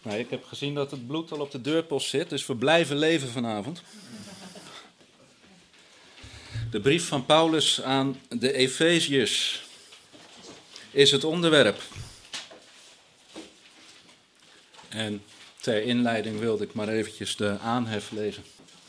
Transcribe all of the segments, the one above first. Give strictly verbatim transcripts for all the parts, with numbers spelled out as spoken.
Nou, ik heb gezien dat het bloed al op de deurpost zit, dus we blijven leven vanavond. De brief van Paulus aan de Efeziërs is het onderwerp. En ter inleiding wilde ik maar eventjes de aanhef lezen.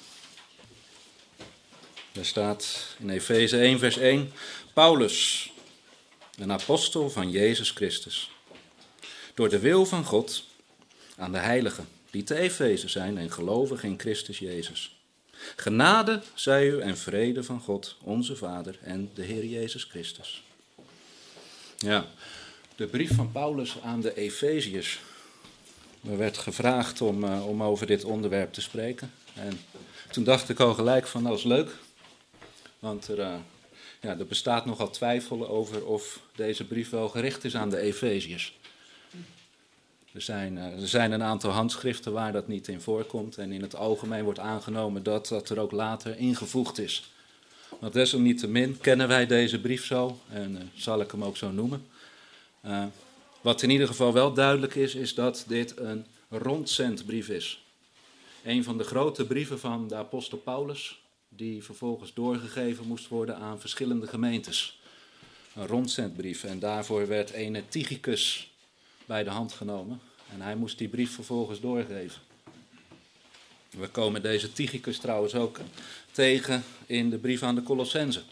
Daar staat in Efeze één vers één, Paulus, een apostel van Jezus Christus, door de wil van God aan de heiligen die te Efeze zijn en geloven in Christus Jezus. Genade zij u en vrede van God, onze Vader en de Heer Jezus Christus. Ja, de brief van Paulus aan de Efeziërs. Er werd gevraagd om, uh, om over dit onderwerp te spreken. En toen dacht ik al gelijk van, dat is leuk. Want er, uh, ja, er bestaat nogal twijfel over of deze brief wel gericht is aan de Efeziërs. Er zijn, uh, er zijn een aantal handschriften waar dat niet in voorkomt. En in het algemeen wordt aangenomen dat dat er ook later ingevoegd is. Maar desalniettemin kennen wij deze brief zo en uh, zal ik hem ook zo noemen. Uh, wat in ieder geval wel duidelijk is, is dat dit een rondzendbrief is. Een van de grote brieven van de apostel Paulus, die vervolgens doorgegeven moest worden aan verschillende gemeentes. Een rondzendbrief en daarvoor werd ene Tychicus bij de hand genomen en hij moest die brief vervolgens doorgeven. We komen deze Tychicus trouwens ook tegen in de brief aan de Colossenzen.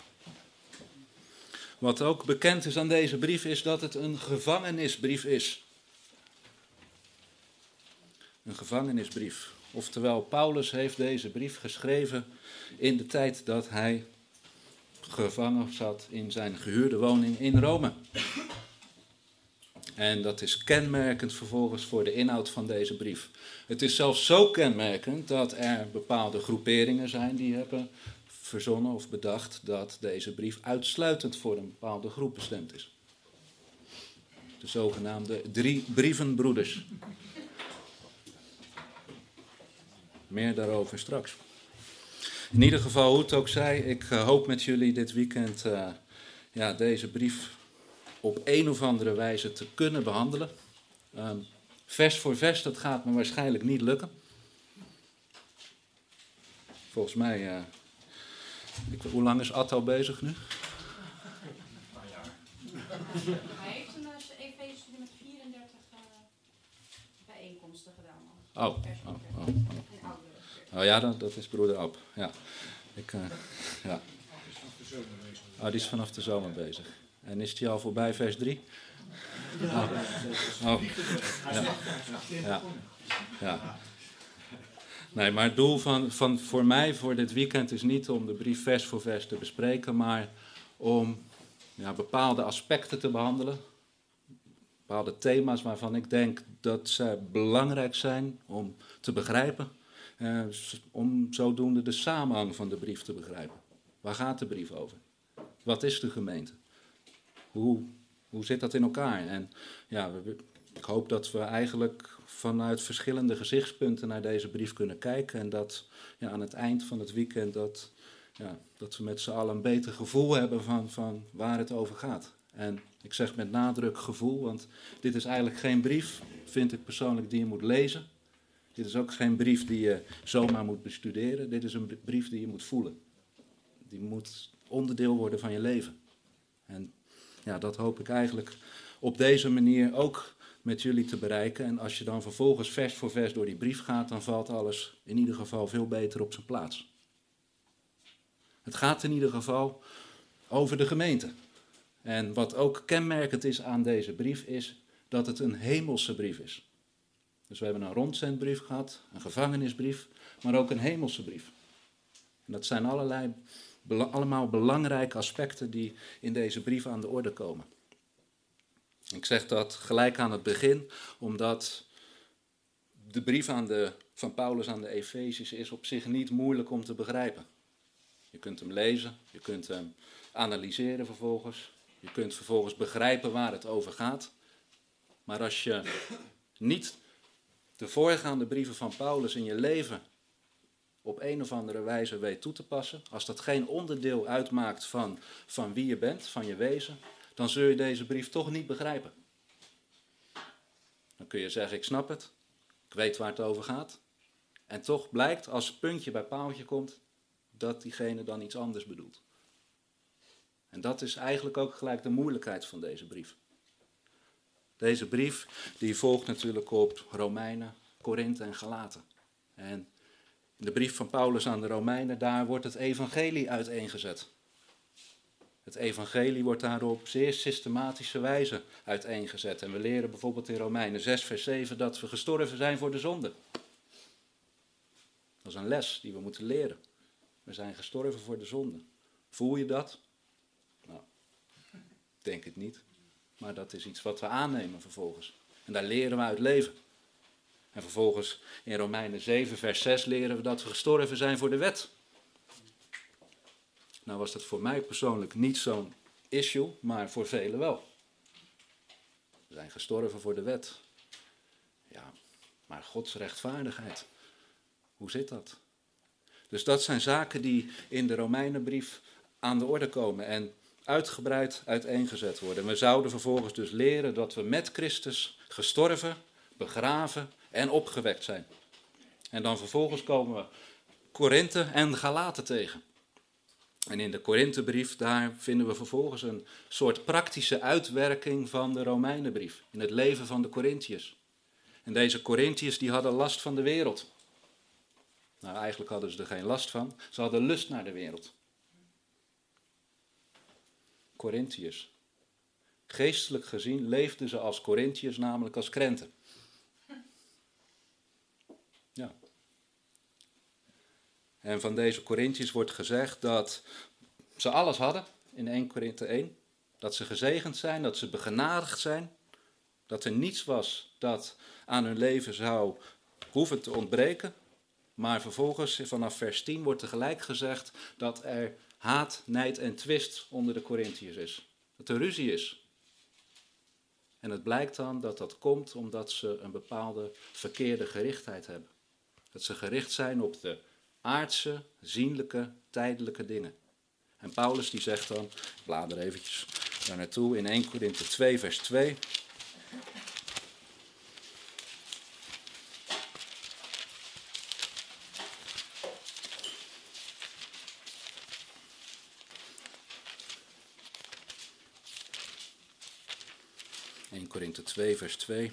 Wat ook bekend is aan deze brief is dat het een gevangenisbrief is. Een gevangenisbrief. Oftewel, Paulus heeft deze brief geschreven in de tijd dat hij gevangen zat in zijn gehuurde woning in Rome. En dat is kenmerkend vervolgens voor de inhoud van deze brief. Het is zelfs zo kenmerkend dat er bepaalde groeperingen zijn die hebben verzonnen of bedacht dat deze brief uitsluitend voor een bepaalde groep bestemd is. De zogenaamde drie brievenbroeders. Meer daarover straks. In ieder geval, hoe het ook zij, ik hoop met jullie dit weekend uh, ja, deze brief op een of andere wijze te kunnen behandelen. Um, vers voor vers, dat gaat me waarschijnlijk niet lukken. Volgens mij, uh, ik, hoe lang is Ad al bezig nu? Een paar jaar. Hij heeft een Efeze met vierendertig uh, bijeenkomsten gedaan. Oh, oh, oh, oh. oh ja, dat, dat is broeder Ab. Ja. Ik, uh, ja. Oh, die is vanaf de zomer bezig. En is die al voorbij vers drie? Oh. Oh. Ja. Ja. Ja. Nee, maar het doel van, van voor mij voor dit weekend is niet om de brief vers voor vers te bespreken, maar om ja, bepaalde aspecten te behandelen. Bepaalde thema's waarvan ik denk dat ze belangrijk zijn om te begrijpen. Eh, om zodoende de samenhang van de brief te begrijpen. Waar gaat de brief over? Wat is de gemeente? Hoe, hoe zit dat in elkaar? En ja, we, ik hoop dat we eigenlijk vanuit verschillende gezichtspunten naar deze brief kunnen kijken. En dat ja, aan het eind van het weekend dat, ja, dat we met z'n allen een beter gevoel hebben van, van waar het over gaat. En ik zeg met nadruk gevoel, want dit is eigenlijk geen brief, vind ik persoonlijk, die je moet lezen. Dit is ook geen brief die je zomaar moet bestuderen. Dit is een brief die je moet voelen. Die moet onderdeel worden van je leven. En ja, dat hoop ik eigenlijk op deze manier ook met jullie te bereiken. En als je dan vervolgens vers voor vers door die brief gaat, dan valt alles in ieder geval veel beter op zijn plaats. Het gaat in ieder geval over de gemeente. En wat ook kenmerkend is aan deze brief is dat het een hemelse brief is. Dus we hebben een rondzendbrief gehad, een gevangenisbrief, maar ook een hemelse brief. En dat zijn allerlei, allemaal belangrijke aspecten die in deze brief aan de orde komen. Ik zeg dat gelijk aan het begin, omdat de brief aan de, van Paulus aan de Efeziërs is op zich niet moeilijk om te begrijpen. Je kunt hem lezen, je kunt hem analyseren vervolgens, je kunt vervolgens begrijpen waar het over gaat. Maar als je niet de voorgaande brieven van Paulus in je leven op een of andere wijze weet toe te passen, als dat geen onderdeel uitmaakt van, van wie je bent, van je wezen, dan zul je deze brief toch niet begrijpen. kun je zeggen, ik snap het. Ik weet waar het over gaat. En toch blijkt, als het puntje bij paaltje komt, dat diegene dan iets anders bedoelt. En dat is eigenlijk ook gelijk de moeilijkheid van deze brief. Deze brief die volgt natuurlijk op Romeinen, Korinthe en Galaten. En in de brief van Paulus aan de Romeinen, daar wordt het evangelie uiteengezet. Het evangelie wordt daar op zeer systematische wijze uiteengezet. En we leren bijvoorbeeld in Romeinen zes vers zeven dat we gestorven zijn voor de zonde. Dat is een les die we moeten leren. We zijn gestorven voor de zonde. Voel je dat? Nou, ik denk het niet. Maar dat is iets wat we aannemen vervolgens. En daar leren we uit leven. En vervolgens in Romeinen zeven vers zes leren we dat we gestorven zijn voor de wet. Nou was dat voor mij persoonlijk niet zo'n issue, maar voor velen wel. We zijn gestorven voor de wet. Ja, maar Gods rechtvaardigheid. Hoe zit dat? Dus dat zijn zaken die in de Romeinenbrief aan de orde komen en uitgebreid uiteengezet worden. We zouden vervolgens dus leren dat we met Christus gestorven, begraven en opgewekt zijn. En dan vervolgens komen we Korinthe en Galaten tegen. En in de Korinthebrief, daar vinden we vervolgens een soort praktische uitwerking van de Romeinenbrief. In het leven van de Korinthiërs. En deze Korinthiërs die hadden last van de wereld. Nou, eigenlijk hadden ze er geen last van. Ze hadden lust naar de wereld. Korinthiërs. Geestelijk gezien leefden ze als Korinthiërs, namelijk als krenten. Ja. En van deze Korinthiërs wordt gezegd dat ze alles hadden in eerste Korinthe één. Dat ze gezegend zijn, dat ze begenadigd zijn. Dat er niets was dat aan hun leven zou hoeven te ontbreken. Maar vervolgens, vanaf vers tien, wordt tegelijk gezegd dat er haat, nijd en twist onder de Korinthiërs is. Dat er ruzie is. En het blijkt dan dat dat komt omdat ze een bepaalde verkeerde gerichtheid hebben. Dat ze gericht zijn op de aardse, zienlijke, tijdelijke dingen. En Paulus die zegt dan, ik blader eventjes daar naartoe, in eerste Korinthe twee vers twee... eerste Korinthe twee vers twee.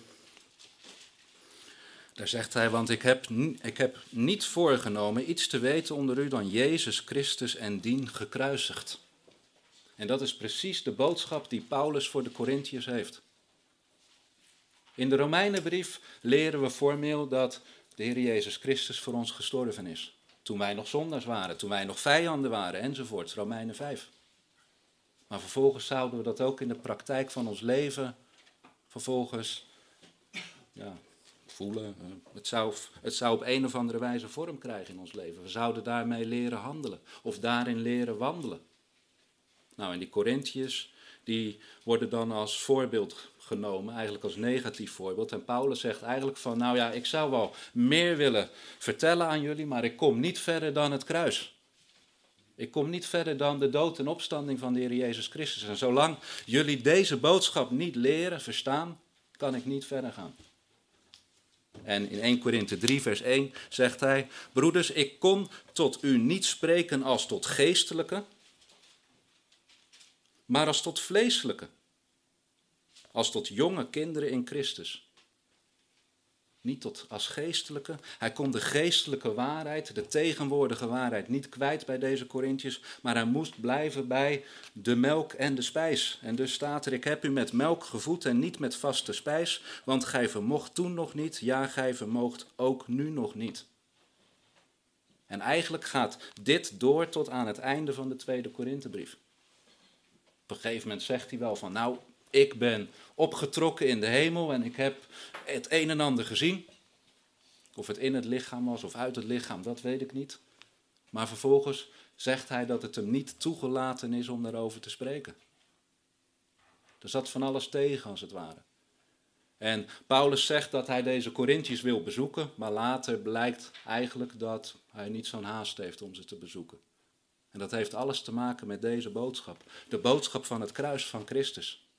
Daar zegt hij, want ik heb, ik heb niet voorgenomen iets te weten onder u dan Jezus Christus en dien gekruisigd. En dat is precies de boodschap die Paulus voor de Korinthiërs heeft. In de Romeinenbrief leren we formeel dat de Heer Jezus Christus voor ons gestorven is. Toen wij nog zondaars waren, toen wij nog vijanden waren enzovoort, Romeinen vijf. Maar vervolgens zouden we dat ook in de praktijk van ons leven vervolgens ja, voelen. Het zou, het zou op een of andere wijze vorm krijgen in ons leven. We zouden daarmee leren handelen of daarin leren wandelen. Nou, en die Korinthiërs, die worden dan als voorbeeld genomen, eigenlijk als negatief voorbeeld. En Paulus zegt eigenlijk van, nou ja, ik zou wel meer willen vertellen aan jullie, maar ik kom niet verder dan het kruis. Ik kom niet verder dan de dood en opstanding van de Heer Jezus Christus. En zolang jullie deze boodschap niet leren, verstaan, kan ik niet verder gaan. En in eerste Korinthe drie vers één zegt hij, broeders, ik kon tot u niet spreken als tot geestelijke, maar als tot vleeselijke. Als tot jonge kinderen in Christus. Niet tot als geestelijke. Hij kon de geestelijke waarheid, de tegenwoordige waarheid, niet kwijt bij deze Korinthiërs, maar hij moest blijven bij de melk en de spijs. En dus staat er, ik heb u met melk gevoed en niet met vaste spijs, want gij vermocht toen nog niet, ja, gij vermoogt ook nu nog niet. En eigenlijk gaat dit door tot aan het einde van de tweede Korinthebrief. Op een gegeven moment zegt hij wel van, nou, ik ben opgetrokken in de hemel en ik heb het een en ander gezien. Of het in het lichaam was of uit het lichaam, dat weet ik niet. Maar vervolgens zegt hij dat het hem niet toegelaten is om daarover te spreken. Er zat van alles tegen, als het ware. En Paulus zegt dat hij deze Korinthiërs wil bezoeken, maar later blijkt eigenlijk dat hij niet zo'n haast heeft om ze te bezoeken. En dat heeft alles te maken met deze boodschap. De boodschap van het kruis van Christus.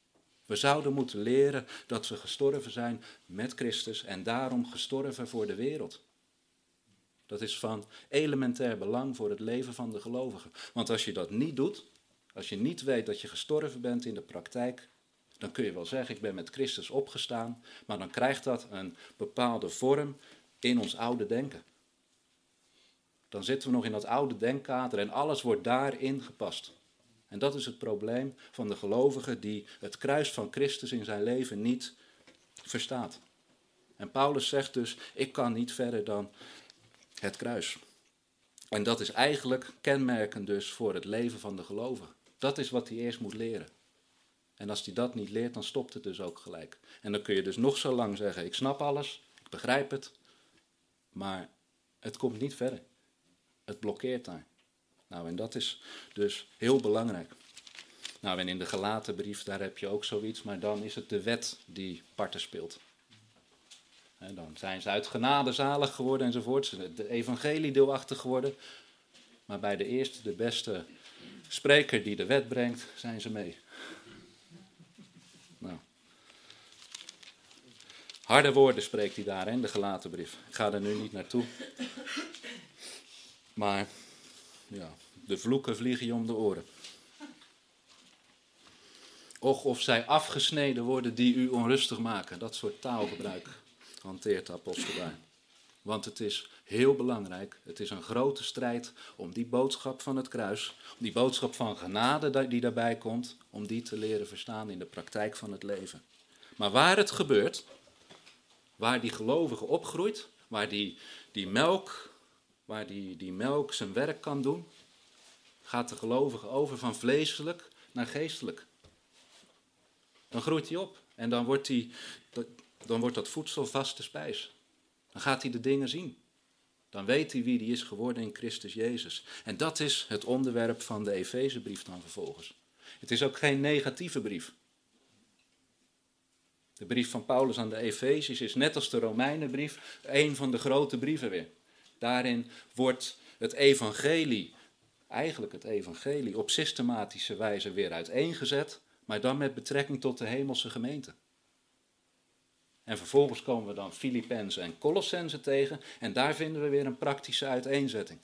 We zouden moeten leren dat we gestorven zijn met Christus en daarom gestorven voor de wereld. Dat is van elementair belang voor het leven van de gelovigen. Want als je dat niet doet, als je niet weet dat je gestorven bent in de praktijk, dan kun je wel zeggen, ik ben met Christus opgestaan, maar dan krijgt dat een bepaalde vorm in ons oude denken. Dan zitten we nog in dat oude denkkader en alles wordt daarin gepast. En dat is het probleem van de gelovige die het kruis van Christus in zijn leven niet verstaat. En Paulus zegt dus, ik kan niet verder dan het kruis. En dat is eigenlijk kenmerkend dus voor het leven van de gelovige. Dat is wat hij eerst moet leren. En als hij dat niet leert, dan stopt het dus ook gelijk. En dan kun je dus nog zo lang zeggen, ik snap alles, ik begrijp het, maar het komt niet verder. Het blokkeert daar. Nou, en dat is dus heel belangrijk. Nou, en in de Galatenbrief, daar heb je ook zoiets, maar dan is het de wet die parten speelt. En dan zijn ze uit genade zalig geworden enzovoort, ze de evangelie deelachtig geworden. Maar bij de eerste, de beste spreker die de wet brengt, zijn ze mee. Nou. Harde woorden spreekt hij daar in de Galatenbrief. Ik ga er nu niet naartoe. Maar ja, de vloeken vliegen je om de oren. Och, of zij afgesneden worden die u onrustig maken. Dat soort taalgebruik hanteert de apostel daar. Want het is heel belangrijk, het is een grote strijd om die boodschap van het kruis, om die boodschap van genade die daarbij komt, om die te leren verstaan in de praktijk van het leven. Maar waar het gebeurt, waar die gelovige opgroeit, waar die, die melk, waar die, die melk zijn werk kan doen, gaat de gelovige over van vleeselijk naar geestelijk. Dan groeit hij op en dan wordt, die, dan wordt dat voedsel vaste spijs. Dan gaat hij de dingen zien. Dan weet hij wie hij is geworden in Christus Jezus. En dat is het onderwerp van de Efezebrief dan vervolgens. Het is ook geen negatieve brief. De brief van Paulus aan de Efeziërs is net als de Romeinenbrief een van de grote brieven weer. Daarin wordt het evangelie, eigenlijk het evangelie, op systematische wijze weer uiteengezet, maar dan met betrekking tot de hemelse gemeente. En vervolgens komen we dan Filippenzen en Colossenzen tegen en daar vinden we weer een praktische uiteenzetting.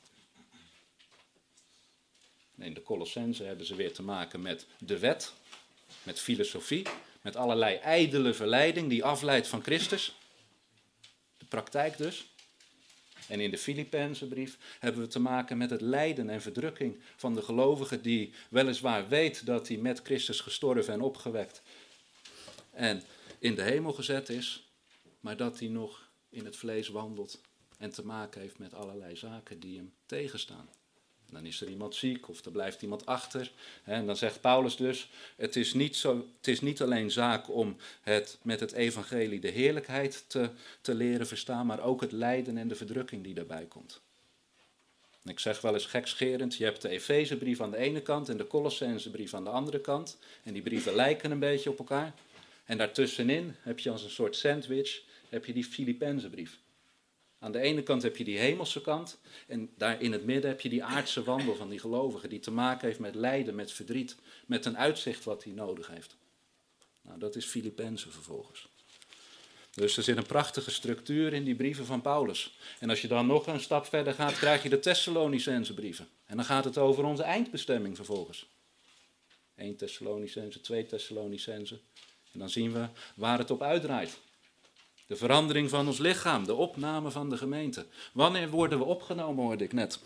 In de Colossenzen hebben ze weer te maken met de wet, met filosofie, met allerlei ijdele verleiding die afleidt van Christus. De praktijk dus. En in de Filippenzenbrief hebben we te maken met het lijden en verdrukking van de gelovige die weliswaar weet dat hij met Christus gestorven en opgewekt en in de hemel gezet is, maar dat hij nog in het vlees wandelt en te maken heeft met allerlei zaken die hem tegenstaan. En dan is er iemand ziek of er blijft iemand achter. En dan zegt Paulus dus, het is niet, zo, het is niet alleen zaak om het, met het evangelie de heerlijkheid te, te leren verstaan, maar ook het lijden en de verdrukking die daarbij komt. En ik zeg wel eens gekscherend, je hebt de Efezebrief aan de ene kant en de Colossenzenbrief aan de andere kant. En die brieven lijken een beetje op elkaar. En daartussenin heb je als een soort sandwich, heb je die Filippenzenbrief. Aan de ene kant heb je die hemelse kant en daar in het midden heb je die aardse wandel van die gelovigen die te maken heeft met lijden, met verdriet, met een uitzicht wat hij nodig heeft. Nou, dat is Filippenzen vervolgens. Dus er zit een prachtige structuur in die brieven van Paulus. En als je dan nog een stap verder gaat, krijg je de Thessalonicense brieven. En dan gaat het over onze eindbestemming vervolgens. één Thessalonicense, twee Thessalonicense. En dan zien we waar het op uitdraait. De verandering van ons lichaam, de opname van de gemeente. Wanneer worden we opgenomen, hoorde ik net.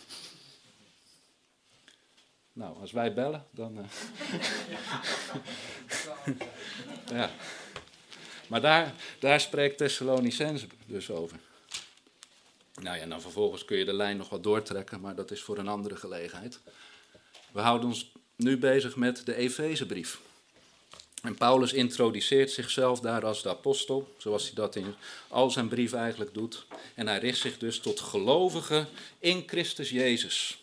Nou, als wij bellen, dan... Uh... ja. Maar daar, daar spreekt Thessalonicense dus over. Nou ja, en dan vervolgens kun je de lijn nog wat doortrekken, maar dat is voor een andere gelegenheid. We houden ons nu bezig met de Efezebrief. En Paulus introduceert zichzelf daar als de apostel, zoals hij dat in al zijn brief eigenlijk doet. En hij richt zich dus tot gelovigen in Christus Jezus.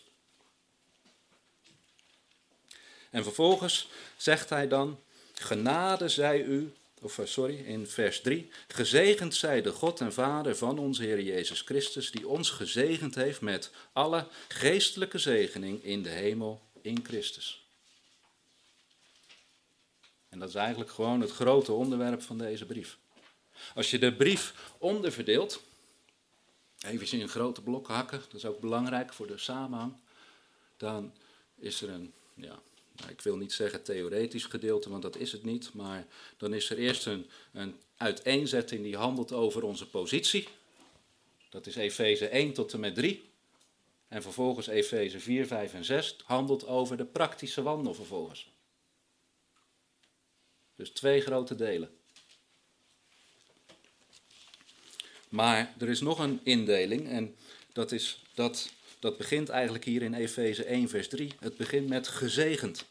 En vervolgens zegt hij dan, genade zij u, of sorry, in vers drie, gezegend zij de God en Vader van onze Heer Jezus Christus, die ons gezegend heeft met alle geestelijke zegening in de hemel in Christus. En dat is eigenlijk gewoon het grote onderwerp van deze brief. Als je de brief onderverdeelt, even in grote blokken hakken, dat is ook belangrijk voor de samenhang, dan is er een, ja, nou, ik wil niet zeggen theoretisch gedeelte, want dat is het niet, maar dan is er eerst een, een uiteenzetting die handelt over onze positie. Dat is Efeze één tot en met drie. En vervolgens Efeze vier, vijf en zes handelt over de praktische wandel vervolgens. Dus twee grote delen. Maar er is nog een indeling en dat, is, dat, dat begint eigenlijk hier in Efeze één vers drie. Het begint met gezegend.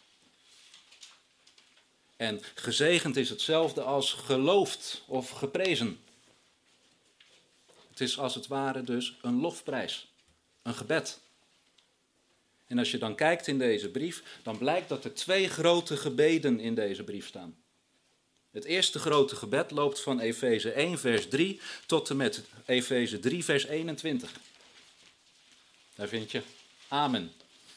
En gezegend is hetzelfde als geloofd of geprezen. Het is als het ware dus een lofprijs, een gebed. En als je dan kijkt in deze brief, dan blijkt dat er twee grote gebeden in deze brief staan. Het eerste grote gebed loopt van Efeze één vers drie tot en met Efeze drie vers eenentwintig. Daar vind je amen.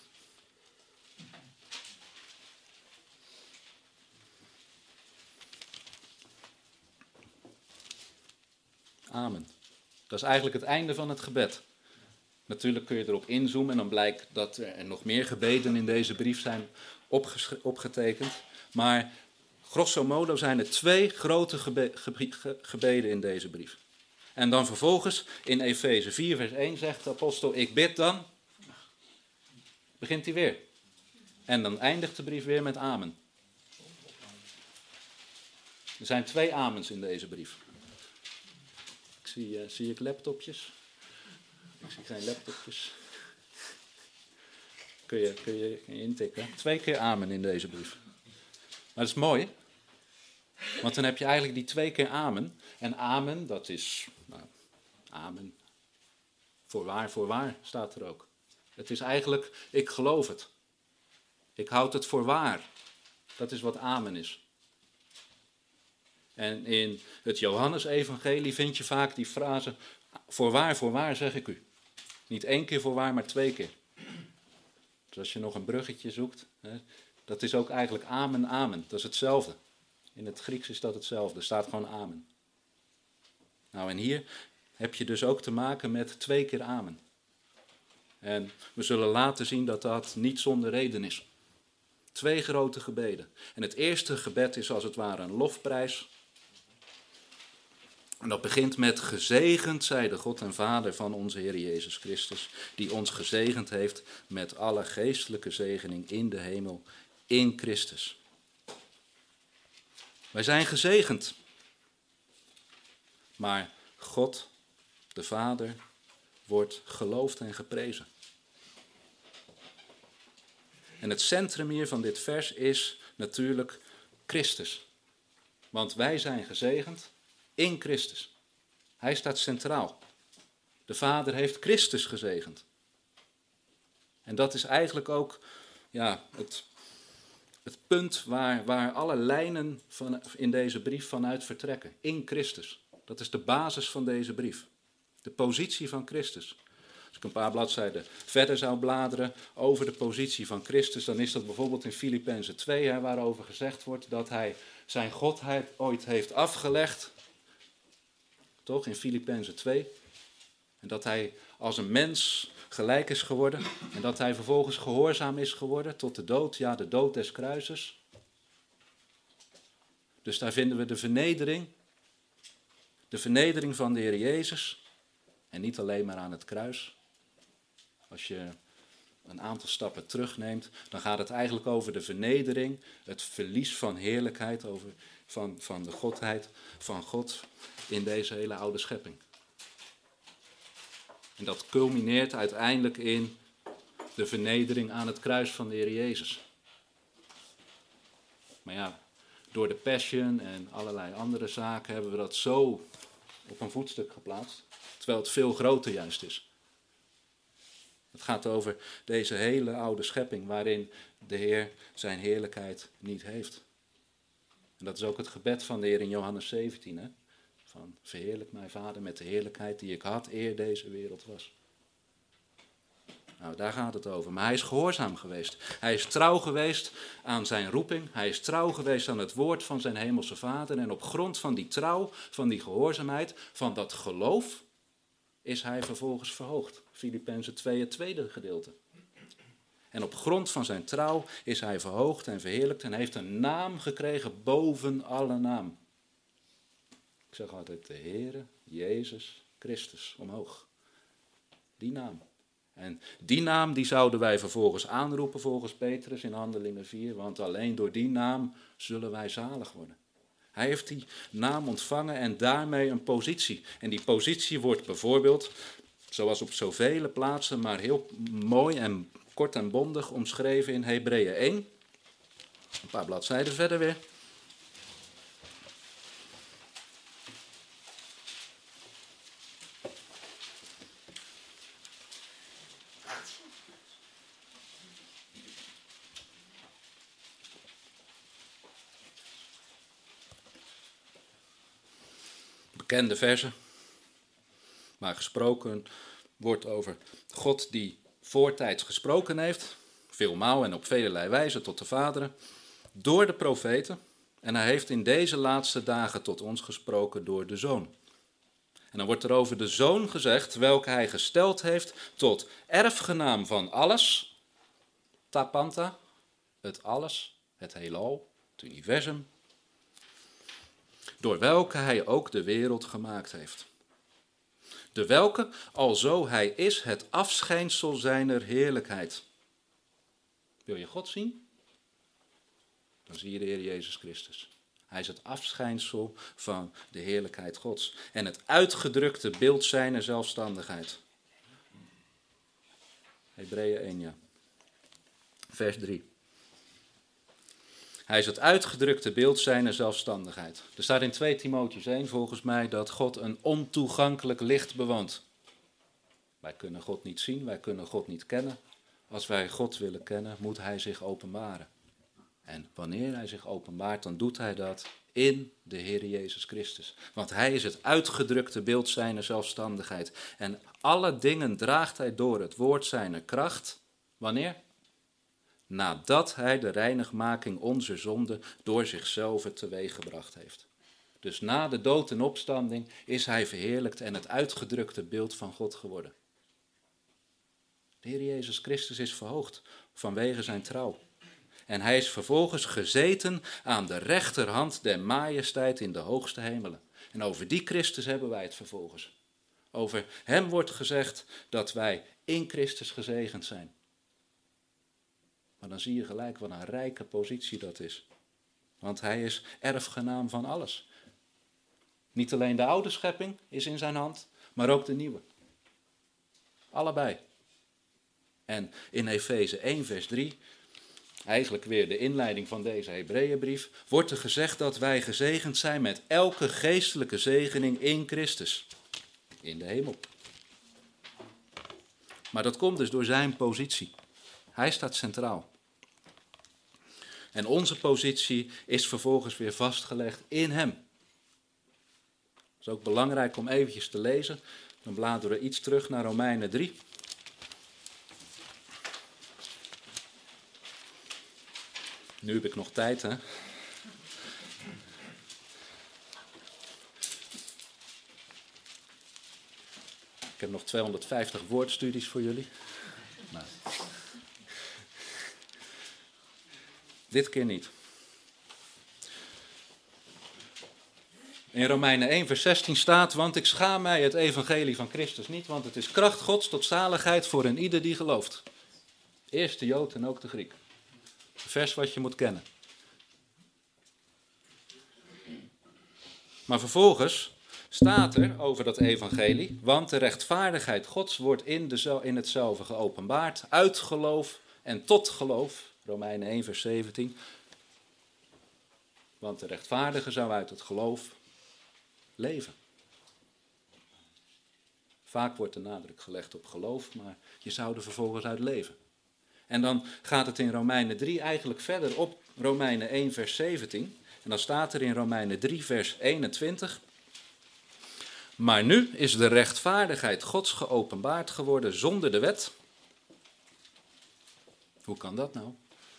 Amen. Dat is eigenlijk het einde van het gebed. Natuurlijk kun je erop inzoomen en dan blijkt dat er nog meer gebeden in deze brief zijn opgetekend. Maar grosso modo zijn er twee grote gebe- gebe- gebeden in deze brief. En dan vervolgens in Efeze vier vers één zegt de apostel, ik bid dan. Begint hij weer. En dan eindigt de brief weer met amen. Er zijn twee amens in deze brief. Ik zie, uh, zie ik laptopjes? Ik zie geen laptopjes. Kun je, kun je, kun je intikken. Twee keer amen in deze brief. Maar dat is mooi. Want dan heb je eigenlijk die twee keer amen. En amen, dat is, nou, amen. Voorwaar, voorwaar staat er ook. Het is eigenlijk, ik geloof het. Ik houd het voor waar. Dat is wat amen is. En in het Johannesevangelie vind je vaak die frase, voorwaar, voorwaar zeg ik u. Niet één keer voorwaar, maar twee keer. Dus als je nog een bruggetje zoekt, hè, dat is ook eigenlijk amen, amen. Dat is hetzelfde. In het Grieks is dat hetzelfde, er staat gewoon amen. Nou, en hier heb je dus ook te maken met twee keer amen. En we zullen laten zien dat dat niet zonder reden is. Twee grote gebeden. En het eerste gebed is als het ware een lofprijs. En dat begint met gezegend zij de God en Vader van onze Heer Jezus Christus, die ons gezegend heeft met alle geestelijke zegening in de hemel in Christus. Wij zijn gezegend. Maar God, de Vader, wordt geloofd en geprezen. En het centrum hier van dit vers is natuurlijk Christus. Want wij zijn gezegend in Christus. Hij staat centraal. De Vader heeft Christus gezegend. En dat is eigenlijk ook ja, het, het punt waar, waar alle lijnen van, in deze brief vanuit vertrekken. In Christus. Dat is de basis van deze brief. De positie van Christus. Als ik een paar bladzijden verder zou bladeren over de positie van Christus, dan is dat bijvoorbeeld in Filippenzen twee, hè, waarover gezegd wordt dat hij zijn godheid ooit heeft afgelegd. Toch, in Filippenzen twee. En dat hij als een mens gelijk is geworden. En dat hij vervolgens gehoorzaam is geworden tot de dood, ja, de dood des kruises. Dus daar vinden we de vernedering. De vernedering van de Heer Jezus. En niet alleen maar aan het kruis. Als je een aantal stappen terugneemt, dan gaat het eigenlijk over de vernedering, het verlies van heerlijkheid, over, van, van de godheid van God in deze hele oude schepping. En dat culmineert uiteindelijk in de vernedering aan het kruis van de Heer Jezus. Maar ja, door de Passion en allerlei andere zaken hebben we dat zo op een voetstuk geplaatst, terwijl het veel groter juist is. Het gaat over deze hele oude schepping waarin de Heer zijn heerlijkheid niet heeft. En dat is ook het gebed van de Heer in Johannes zeventien. Hè? Van verheerlijk mij, Vader, met de heerlijkheid die ik had eer deze wereld was. Nou, daar gaat het over. Maar hij is gehoorzaam geweest. Hij is trouw geweest aan zijn roeping. Hij is trouw geweest aan het woord van zijn hemelse Vader. En op grond van die trouw, van die gehoorzaamheid, van dat geloof, is hij vervolgens verhoogd. Filippenzen twee, het tweede gedeelte. En op grond van zijn trouw is hij verhoogd en verheerlijkt en heeft een naam gekregen boven alle naam. Ik zeg altijd de Heere Jezus Christus omhoog. Die naam. En die naam die zouden wij vervolgens aanroepen volgens Petrus in Handelingen vier, want alleen door die naam zullen wij zalig worden. Hij heeft die naam ontvangen en daarmee een positie. En die positie wordt bijvoorbeeld, zoals op zoveel plaatsen, maar heel mooi en kort en bondig omschreven in Hebreeën één. Een paar bladzijden verder weer. Bekende verzen, maar gesproken wordt over God die voortijds gesproken heeft, veelmaal en op velelei wijze tot de vaderen, door de profeten. En hij heeft in deze laatste dagen tot ons gesproken door de Zoon. En dan wordt er over de Zoon gezegd, welke hij gesteld heeft tot erfgenaam van alles, tapanta, het alles, het heelal, het universum, door welke hij ook de wereld gemaakt heeft. De welke, alzo hij is, het afschijnsel zijner heerlijkheid. Wil je God zien? Dan zie je de Heer Jezus Christus. Hij is het afschijnsel van de heerlijkheid Gods. En het uitgedrukte beeld zijner zelfstandigheid. Hebreeën één, ja. Vers drie. Hij is het uitgedrukte beeld zijner zelfstandigheid. Er staat in twee Timotheüs één volgens mij dat God een ontoegankelijk licht bewoont. Wij kunnen God niet zien, wij kunnen God niet kennen. Als wij God willen kennen, moet hij zich openbaren. En wanneer hij zich openbaart, dan doet hij dat in de Heer Jezus Christus. Want hij is het uitgedrukte beeld zijner zelfstandigheid. En alle dingen draagt hij door het woord zijner kracht. Wanneer? Nadat hij de reinigmaking onze zonde door zichzelf teweeggebracht heeft. Dus na de dood en opstanding is hij verheerlijkt en het uitgedrukte beeld van God geworden. De Heer Jezus Christus is verhoogd vanwege zijn trouw. En hij is vervolgens gezeten aan de rechterhand der majesteit in de hoogste hemelen. En over die Christus hebben wij het vervolgens. Over hem wordt gezegd dat wij in Christus gezegend zijn. Maar dan zie je gelijk wat een rijke positie dat is. Want hij is erfgenaam van alles. Niet alleen de oude schepping is in zijn hand, maar ook de nieuwe. Allebei. En in Efeze één vers drie, eigenlijk weer de inleiding van deze Hebreeënbrief, wordt er gezegd dat wij gezegend zijn met elke geestelijke zegening in Christus. In de hemel. Maar dat komt dus door zijn positie. Hij staat centraal. En onze positie is vervolgens weer vastgelegd in hem. Het is ook belangrijk om eventjes te lezen. Dan bladeren we iets terug naar Romeinen drie. Nu heb ik nog tijd, hè? Ik heb nog tweehonderdvijftig woordstudies voor jullie. Nou. Dit keer niet. In Romeinen één vers zestien staat, want ik schaam mij het evangelie van Christus niet, want het is kracht Gods tot zaligheid voor een ieder die gelooft. Eerst de Jood en ook de Griek. Een vers wat je moet kennen. Maar vervolgens staat er over dat evangelie, want de rechtvaardigheid Gods wordt in, de, in hetzelfde geopenbaard, uit geloof en tot geloof. Romeinen één vers zeventien. Want de rechtvaardige zou uit het geloof leven. Vaak wordt de nadruk gelegd op geloof, maar je zou er vervolgens uit leven. En dan gaat het in Romeinen drie eigenlijk verder op Romeinen één vers zeventien. En dan staat er in Romeinen drie vers eenentwintig. Maar nu is de rechtvaardigheid Gods geopenbaard geworden zonder de wet. Hoe kan dat nou?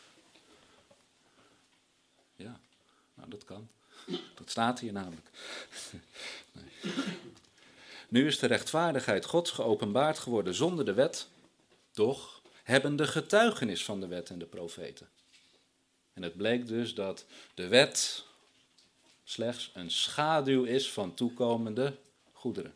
Ja, nou dat kan. Dat staat hier namelijk. Nee. Nu is de rechtvaardigheid Gods geopenbaard geworden zonder de wet, doch hebben de getuigenis van de wet en de profeten. En het bleek dus dat de wet slechts een schaduw is van toekomende goederen.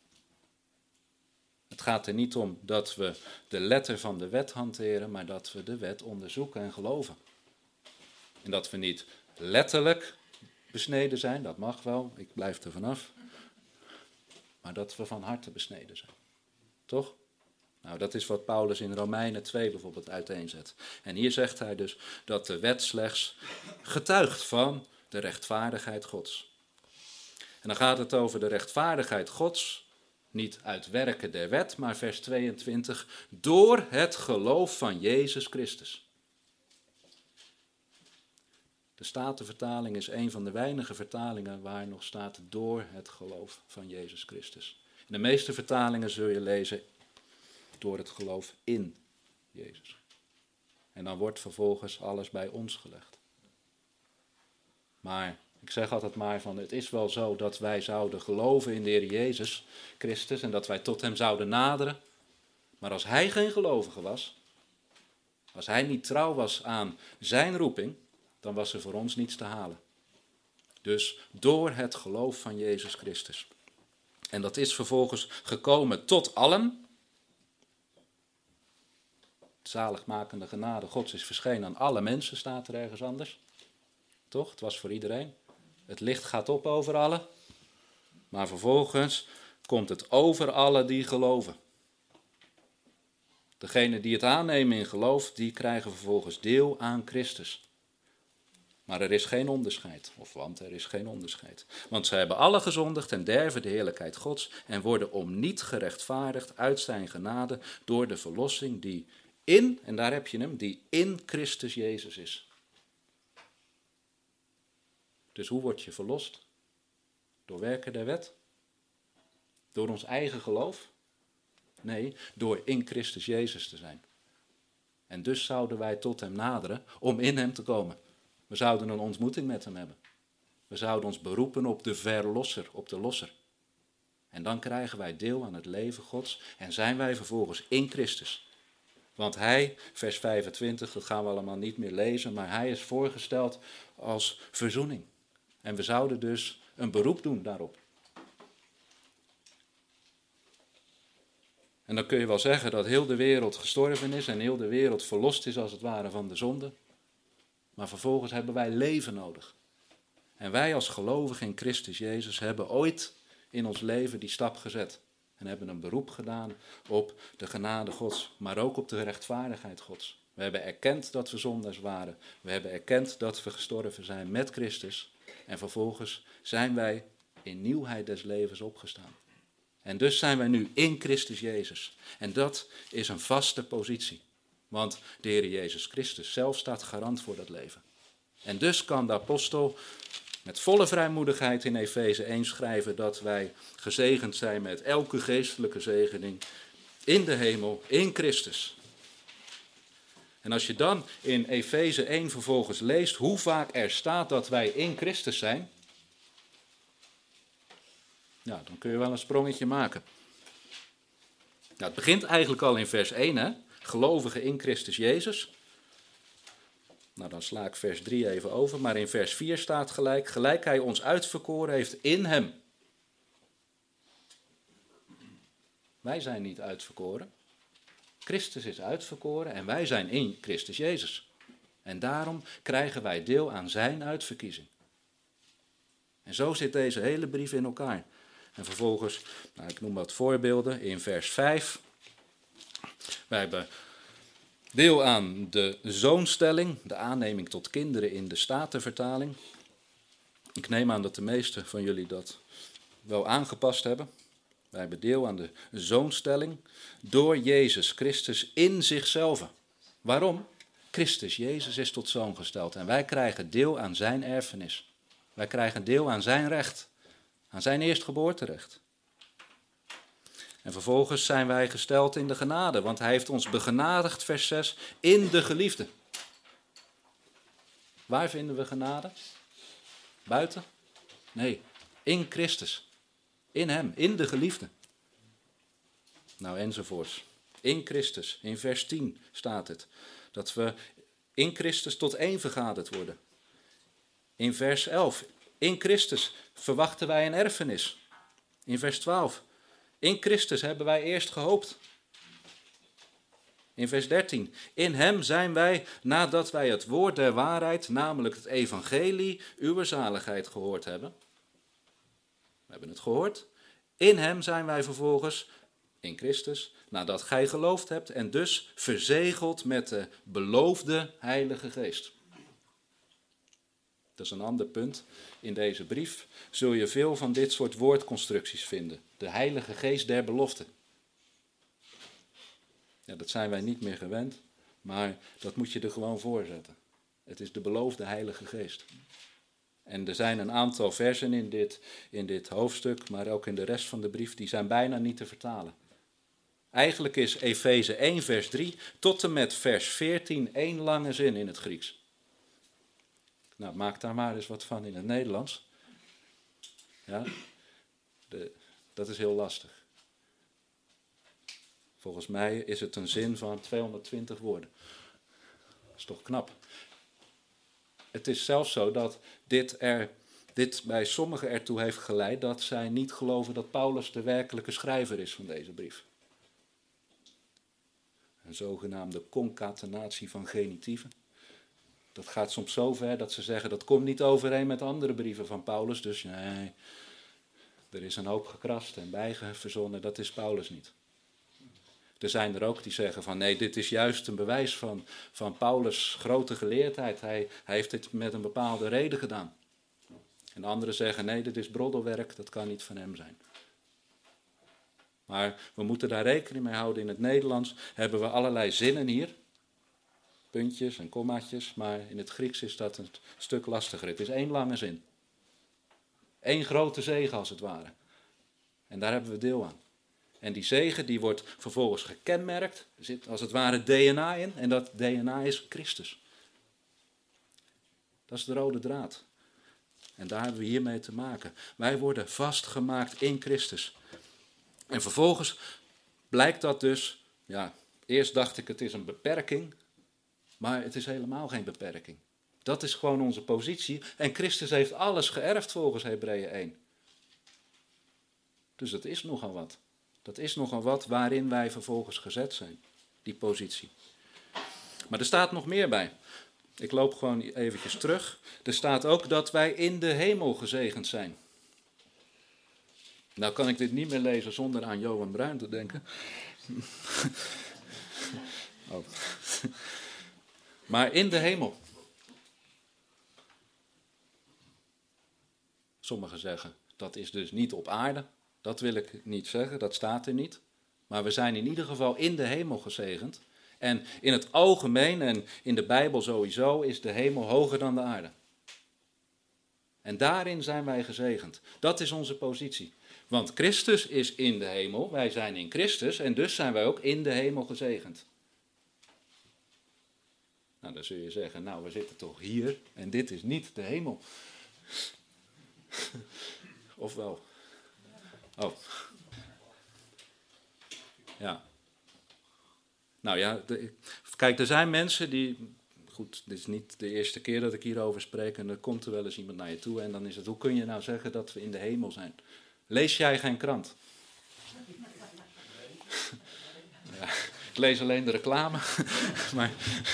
Het gaat er niet om dat we de letter van de wet hanteren, maar dat we de wet onderzoeken en geloven. En dat we niet letterlijk besneden zijn, dat mag wel, ik blijf er vanaf. Maar dat we van harte besneden zijn. Toch? Nou, dat is wat Paulus in Romeinen twee bijvoorbeeld uiteenzet. En hier zegt hij dus dat de wet slechts getuigt van de rechtvaardigheid Gods. En dan gaat het over de rechtvaardigheid Gods, niet uit werken der wet, maar vers tweeëntwintig, door het geloof van Jezus Christus. De Statenvertaling is een van de weinige vertalingen waar nog staat door het geloof van Jezus Christus. In de meeste vertalingen zul je lezen door het geloof in Jezus. En dan wordt vervolgens alles bij ons gelegd. Maar ik zeg altijd maar van, het is wel zo dat wij zouden geloven in de Heer Jezus Christus en dat wij tot hem zouden naderen. Maar als hij geen gelovige was, als hij niet trouw was aan zijn roeping, dan was er voor ons niets te halen. Dus door het geloof van Jezus Christus. En dat is vervolgens gekomen tot allen. Zaligmakende genade Gods is verschenen aan alle mensen, staat er ergens anders. Toch? Het was voor iedereen. Het licht gaat op over allen. Maar vervolgens komt het over allen die geloven. Degenen die het aannemen in geloof, die krijgen vervolgens deel aan Christus. Maar er is geen onderscheid, of want er is geen onderscheid. Want zij hebben alle gezondigd en derven de heerlijkheid Gods en worden om niet gerechtvaardigd uit zijn genade door de verlossing die in, en daar heb je hem, die in Christus Jezus is. Dus hoe word je verlost? Door werken der wet? Door ons eigen geloof? Nee, door in Christus Jezus te zijn. En dus zouden wij tot hem naderen om in hem te komen. We zouden een ontmoeting met hem hebben. We zouden ons beroepen op de verlosser, op de losser. En dan krijgen wij deel aan het leven Gods en zijn wij vervolgens in Christus. Want hij, vers vijfentwintig, dat gaan we allemaal niet meer lezen, maar hij is voorgesteld als verzoening. En we zouden dus een beroep doen daarop. En dan kun je wel zeggen dat heel de wereld gestorven is en heel de wereld verlost is als het ware van de zonde. Maar vervolgens hebben wij leven nodig. En wij als gelovigen in Christus Jezus hebben ooit in ons leven die stap gezet. En hebben een beroep gedaan op de genade Gods, maar ook op de rechtvaardigheid Gods. We hebben erkend dat we zondaars waren. We hebben erkend dat we gestorven zijn met Christus. En vervolgens zijn wij in nieuwheid des levens opgestaan. En dus zijn wij nu in Christus Jezus. En dat is een vaste positie. Want de Heer Jezus Christus zelf staat garant voor dat leven. En dus kan de apostel met volle vrijmoedigheid in Efeze één schrijven dat wij gezegend zijn met elke geestelijke zegening in de hemel, in Christus. En als je dan in Efeze één vervolgens leest hoe vaak er staat dat wij in Christus zijn, ja, dan kun je wel een sprongetje maken. Nou, het begint eigenlijk al in vers één, hè? Gelovigen in Christus Jezus. Nou, dan sla ik vers drie even over, maar in vers vier staat gelijk, gelijk hij ons uitverkoren heeft in hem. Wij zijn niet uitverkoren. Christus is uitverkoren en wij zijn in Christus Jezus. En daarom krijgen wij deel aan zijn uitverkiezing. En zo zit deze hele brief in elkaar. En vervolgens, nou, ik noem wat voorbeelden, in vers vijf. Wij hebben deel aan de zoonstelling, de aanneming tot kinderen in de Statenvertaling. Ik neem aan dat de meesten van jullie dat wel aangepast hebben. Wij hebben deel aan de zoonstelling door Jezus Christus in zichzelf. Waarom? Christus Jezus is tot zoon gesteld en wij krijgen deel aan zijn erfenis. Wij krijgen deel aan zijn recht, aan zijn eerstgeboorterecht. En vervolgens zijn wij gesteld in de genade, want hij heeft ons begenadigd, vers zes, in de geliefde. Waar vinden we genade? Buiten? Nee, in Christus. In hem, in de geliefde. Nou, enzovoorts. In Christus, in vers tien staat het, dat we in Christus tot één vergaderd worden. In vers elf, in Christus verwachten wij een erfenis. In vers twaalf, in Christus hebben wij eerst gehoopt. In vers dertien, in hem zijn wij, nadat wij het woord der waarheid, namelijk het evangelie, uw zaligheid gehoord hebben. We hebben het gehoord. In hem zijn wij vervolgens, in Christus, nadat gij geloofd hebt en dus verzegeld met de beloofde Heilige Geest. Dat is een ander punt. In deze brief zul je veel van dit soort woordconstructies vinden. De Heilige Geest der belofte. Ja, dat zijn wij niet meer gewend, maar dat moet je er gewoon voor zetten. Het is de beloofde Heilige Geest. En er zijn een aantal versen in dit, in dit hoofdstuk, maar ook in de rest van de brief, die zijn bijna niet te vertalen. Eigenlijk is Efeze één vers drie tot en met vers veertien één lange zin in het Grieks. Nou, maak daar maar eens wat van in het Nederlands. Ja, de, dat is heel lastig. Volgens mij is het een zin van tweehonderdtwintig woorden. Dat is toch knap. Het is zelfs zo dat dit, er, dit bij sommigen ertoe heeft geleid dat zij niet geloven dat Paulus de werkelijke schrijver is van deze brief. Een zogenaamde concatenatie van genitieven. Dat gaat soms zo ver dat ze zeggen dat komt niet overeen met andere brieven van Paulus. Dus nee, er is een hoop gekrast en bijgeverzonnen, dat is Paulus niet. Er zijn er ook die zeggen van nee, dit is juist een bewijs van, van Paulus' grote geleerdheid. Hij, hij heeft dit met een bepaalde reden gedaan. En anderen zeggen nee, dit is broddelwerk, dat kan niet van hem zijn. Maar we moeten daar rekening mee houden. In het Nederlands hebben we allerlei zinnen hier. Puntjes en kommaatjes, maar in het Grieks is dat een stuk lastiger. Het is één lange zin. Eén grote zegen als het ware. En daar hebben we deel aan. En die zegen die wordt vervolgens gekenmerkt. Er zit als het ware D N A in en dat D N A is Christus. Dat is de rode draad. En daar hebben we hiermee te maken. Wij worden vastgemaakt in Christus. En vervolgens blijkt dat dus, ja, eerst dacht ik het is een beperking, maar het is helemaal geen beperking. Dat is gewoon onze positie en Christus heeft alles geërfd volgens Hebreeën één. Dus dat is nogal wat. Dat is nogal wat waarin wij vervolgens gezet zijn, die positie. Maar er staat nog meer bij. Ik loop gewoon eventjes terug. Er staat ook dat wij in de hemel gezegend zijn. Nou kan ik dit niet meer lezen zonder aan Johan Bruin te denken. Oh. Maar in de hemel. Sommigen zeggen, dat is dus niet op aarde. Dat wil ik niet zeggen, dat staat er niet. Maar we zijn in ieder geval in de hemel gezegend. En in het algemeen en in de Bijbel sowieso is de hemel hoger dan de aarde. En daarin zijn wij gezegend. Dat is onze positie. Want Christus is in de hemel, wij zijn in Christus en dus zijn wij ook in de hemel gezegend. Nou, dan zul je zeggen, nou we zitten toch hier en dit is niet de hemel. Of wel? Oh. Ja. Nou ja, de, kijk, er zijn mensen die, goed, dit is niet de eerste keer dat ik hierover spreek en er komt er wel eens iemand naar je toe en dan is het, hoe kun je nou zeggen dat we in de hemel zijn? Lees jij geen krant? Ja, ik lees alleen de reclame. maar,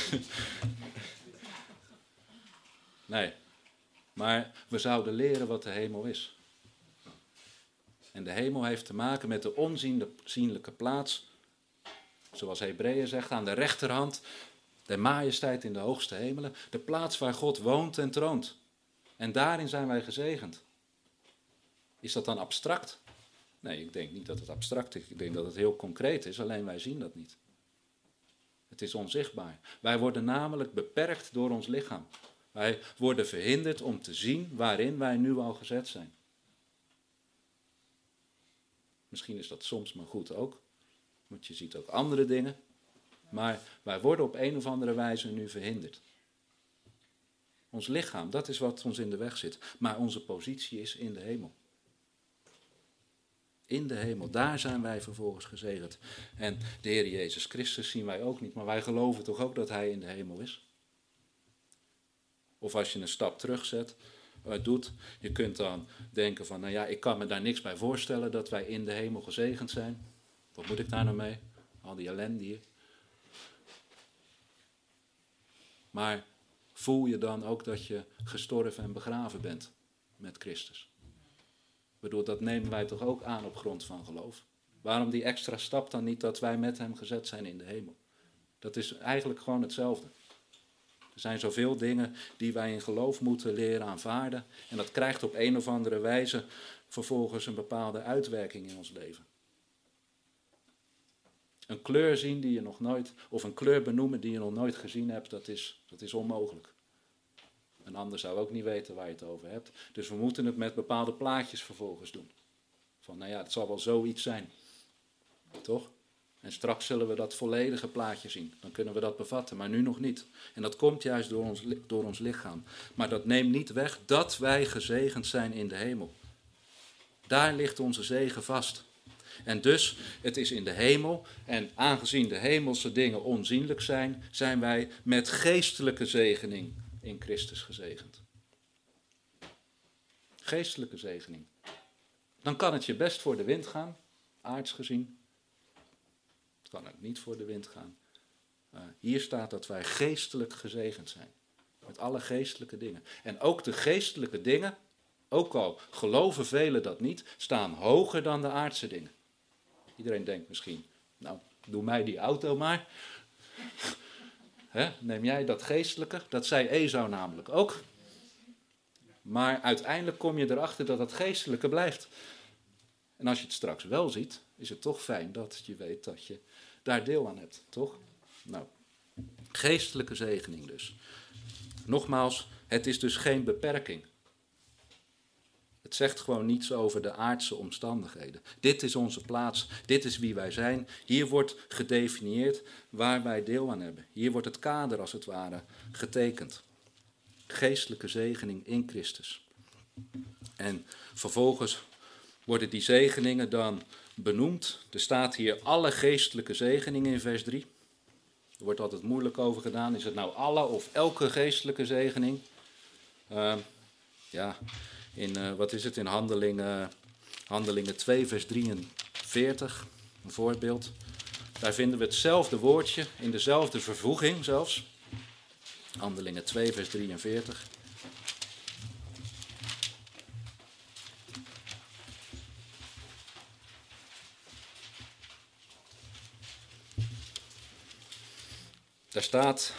nee, maar we zouden leren wat de hemel is. En de hemel heeft te maken met de onzienlijke plaats, zoals Hebreeën zegt, aan de rechterhand der majesteit in de hoogste hemelen. De plaats waar God woont en troont. En daarin zijn wij gezegend. Is dat dan abstract? Nee, ik denk niet dat het abstract is. Ik denk dat het heel concreet is, alleen wij zien dat niet. Het is onzichtbaar. Wij worden namelijk beperkt door ons lichaam. Wij worden verhinderd om te zien waarin wij nu al gezet zijn. Misschien is dat soms maar goed ook. Want je ziet ook andere dingen. Maar wij worden op een of andere wijze nu verhinderd. Ons lichaam, dat is wat ons in de weg zit. Maar onze positie is in de hemel. In de hemel, daar zijn wij vervolgens gezegend. En de Heer Jezus Christus zien wij ook niet, maar wij geloven toch ook dat Hij in de hemel is? Of als je een stap terugzet, uh, doet, je kunt dan denken van, nou ja, ik kan me daar niks bij voorstellen dat wij in de hemel gezegend zijn. Wat moet ik daar nou mee? Al die ellende hier. Maar voel je dan ook dat je gestorven en begraven bent met Christus? Ik bedoel, dat nemen wij toch ook aan op grond van geloof. Waarom die extra stap dan niet dat wij met hem gezet zijn in de hemel? Dat is eigenlijk gewoon hetzelfde. Er zijn zoveel dingen die wij in geloof moeten leren aanvaarden. En dat krijgt op een of andere wijze vervolgens een bepaalde uitwerking in ons leven. Een kleur zien die je nog nooit, of een kleur benoemen die je nog nooit gezien hebt, dat is, dat is onmogelijk. Een ander zou ook niet weten waar je het over hebt. Dus we moeten het met bepaalde plaatjes vervolgens doen. Van, nou ja, het zal wel zoiets zijn. Toch? En straks zullen we dat volledige plaatje zien. Dan kunnen we dat bevatten, maar nu nog niet. En dat komt juist door ons, door ons lichaam. Maar dat neemt niet weg dat wij gezegend zijn in de hemel. Daar ligt onze zegen vast. En dus, het is in de hemel. En aangezien de hemelse dingen onzienlijk zijn, zijn wij met geestelijke zegening in Christus gezegend. Geestelijke zegening. Dan kan het je best voor de wind gaan, aards gezien. Het kan ook niet voor de wind gaan. Uh, hier staat dat wij geestelijk gezegend zijn. Met alle geestelijke dingen. En ook de geestelijke dingen, ook al geloven velen dat niet, staan hoger dan de aardse dingen. Iedereen denkt misschien, nou, doe mij die auto maar. He, neem jij dat geestelijke? Dat zei Esau namelijk ook. Maar uiteindelijk kom je erachter dat dat geestelijke blijft. En als je het straks wel ziet, is het toch fijn dat je weet dat je daar deel aan hebt, toch? Nou, geestelijke zegening dus. Nogmaals, het is dus geen beperking. Het zegt gewoon niets over de aardse omstandigheden. Dit is onze plaats, dit is wie wij zijn. Hier wordt gedefinieerd waar wij deel aan hebben. Hier wordt het kader als het ware getekend. Geestelijke zegening in Christus. En vervolgens worden die zegeningen dan benoemd. Er staat hier alle geestelijke zegeningen in vers drie. Er wordt altijd moeilijk over gedaan. Is het nou alle of elke geestelijke zegening? Uh, ja... In, uh, wat is het, in Handelingen, Handelingen twee, vers drieënveertig, een voorbeeld. Daar vinden we hetzelfde woordje, in dezelfde vervoeging zelfs. Handelingen twee, vers drieënveertig. Daar staat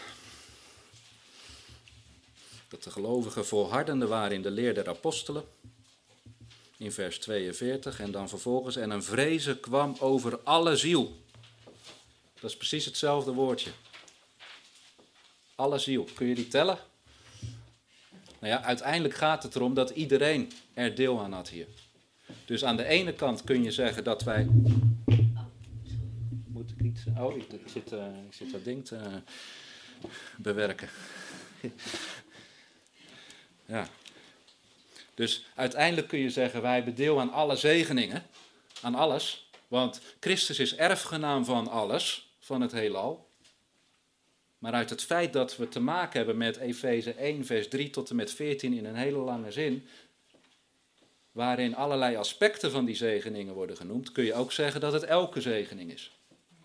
dat de gelovigen volhardende waren in de leer der apostelen, in vers tweeënveertig, en dan vervolgens, en een vrezen kwam over alle ziel. Dat is precies hetzelfde woordje. Alle ziel, kun je die tellen? Nou ja, uiteindelijk gaat het erom dat iedereen er deel aan had hier. Dus aan de ene kant kun je zeggen dat wij... Moet ik iets... Oh, ik, ik, zit, uh, ik zit dat ding te uh, bewerken. Ja. Dus uiteindelijk kun je zeggen, wij hebben deel aan alle zegeningen, aan alles. Want Christus is erfgenaam van alles, van het heelal. Maar uit het feit dat we te maken hebben met Efeze één, vers drie tot en met veertien in een hele lange zin, waarin allerlei aspecten van die zegeningen worden genoemd, kun je ook zeggen dat het elke zegening is.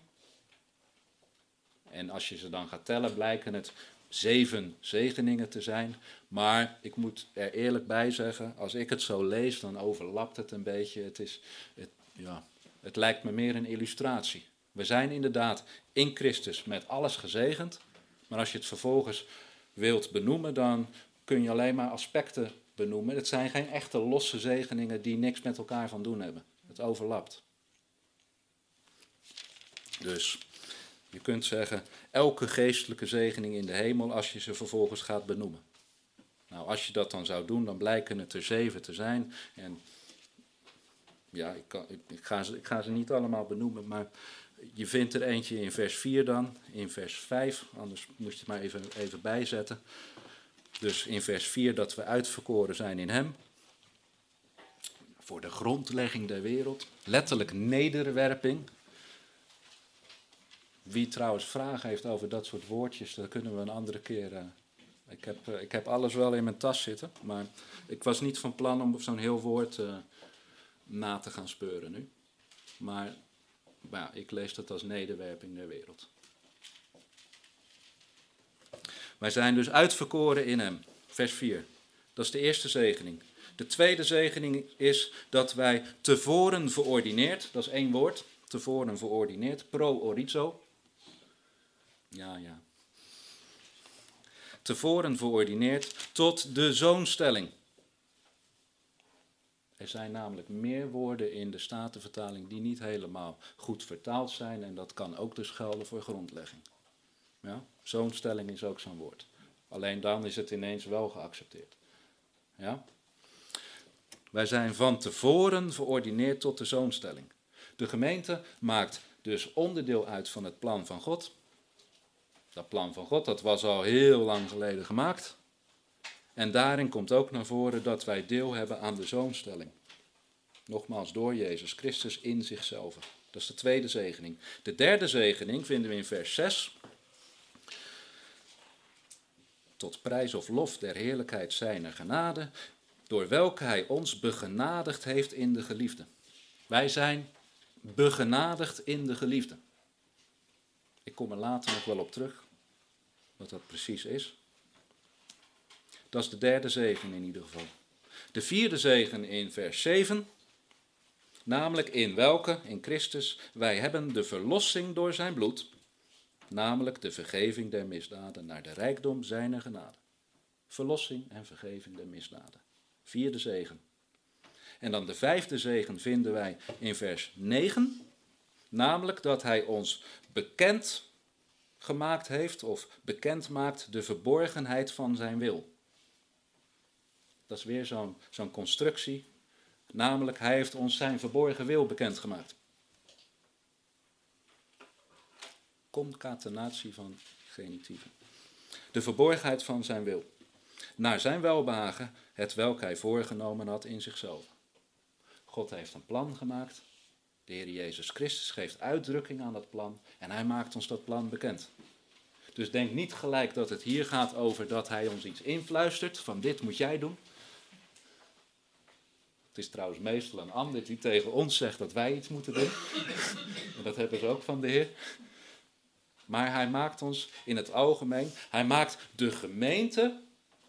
En als je ze dan gaat tellen, blijken het zeven zegeningen te zijn. Maar ik moet er eerlijk bij zeggen, als ik het zo lees, dan overlapt het een beetje. Het, is, het, ja, het lijkt me meer een illustratie. We zijn inderdaad in Christus met alles gezegend. Maar als je het vervolgens wilt benoemen, dan kun je alleen maar aspecten benoemen. Het zijn geen echte losse zegeningen die niks met elkaar van doen hebben. Het overlapt. Dus je kunt zeggen, elke geestelijke zegening in de hemel als je ze vervolgens gaat benoemen. Nou, als je dat dan zou doen, dan blijken het er zeven te zijn. En ja, ik, kan, ik, ik, ga ze, ik ga ze niet allemaal benoemen, maar je vindt er eentje in vers vier dan, in vers vijf, anders moest je het maar even, even bijzetten. Dus in vers vier dat we uitverkoren zijn in hem. Voor de grondlegging der wereld. Letterlijk nederwerping. Wie trouwens vragen heeft over dat soort woordjes, dat kunnen we een andere keer. Uh, ik, heb, uh, ik heb alles wel in mijn tas zitten, maar ik was niet van plan om zo'n heel woord uh, na te gaan speuren nu. Maar, maar ja, ik lees dat als nederwerping der wereld. Wij zijn dus uitverkoren in hem. Vers vier. Dat is de eerste zegening. De tweede zegening is dat wij tevoren verordineerd, dat is één woord, tevoren verordineerd, pro-orizo. Ja, ja. Tevoren verordineerd tot de zoonstelling. Er zijn namelijk meer woorden in de Statenvertaling die niet helemaal goed vertaald zijn en dat kan ook dus gelden voor grondlegging. Ja? Zoonstelling is ook zo'n woord. Alleen dan is het ineens wel geaccepteerd. Ja? Wij zijn van tevoren verordineerd tot de zoonstelling. De gemeente maakt dus onderdeel uit van het plan van God. Dat plan van God, dat was al heel lang geleden gemaakt. En daarin komt ook naar voren dat wij deel hebben aan de zoonstelling. Nogmaals, door Jezus Christus in zichzelf. Dat is de tweede zegening. De derde zegening vinden we in vers zes. Tot prijs of lof der heerlijkheid zijner genade, door welke hij ons begenadigd heeft in de geliefde. Wij zijn begenadigd in de geliefde. Ik kom er later nog wel op terug, wat dat precies is. Dat is de derde zegen in ieder geval. De vierde zegen in vers zeven, namelijk in welke, in Christus, wij hebben de verlossing door zijn bloed, namelijk de vergeving der misdaden naar de rijkdom zijner genade. Verlossing en vergeving der misdaden. Vierde zegen. En dan de vijfde zegen vinden wij in vers negen, namelijk dat hij ons bekend gemaakt heeft of bekend maakt de verborgenheid van zijn wil. Dat is weer zo'n zo'n constructie, namelijk hij heeft ons zijn verborgen wil bekendgemaakt. Concatenatie van genitieven. De verborgenheid van zijn wil. Naar zijn welbehagen, het welk hij voorgenomen had in zichzelf. God heeft een plan gemaakt. De Heer Jezus Christus geeft uitdrukking aan dat plan. En hij maakt ons dat plan bekend. Dus denk niet gelijk dat het hier gaat over dat hij ons iets influistert. Van dit moet jij doen. Het is trouwens meestal een ander die tegen ons zegt dat wij iets moeten doen. En dat hebben ze ook van de Heer. Maar hij maakt ons in het algemeen, hij maakt de gemeente,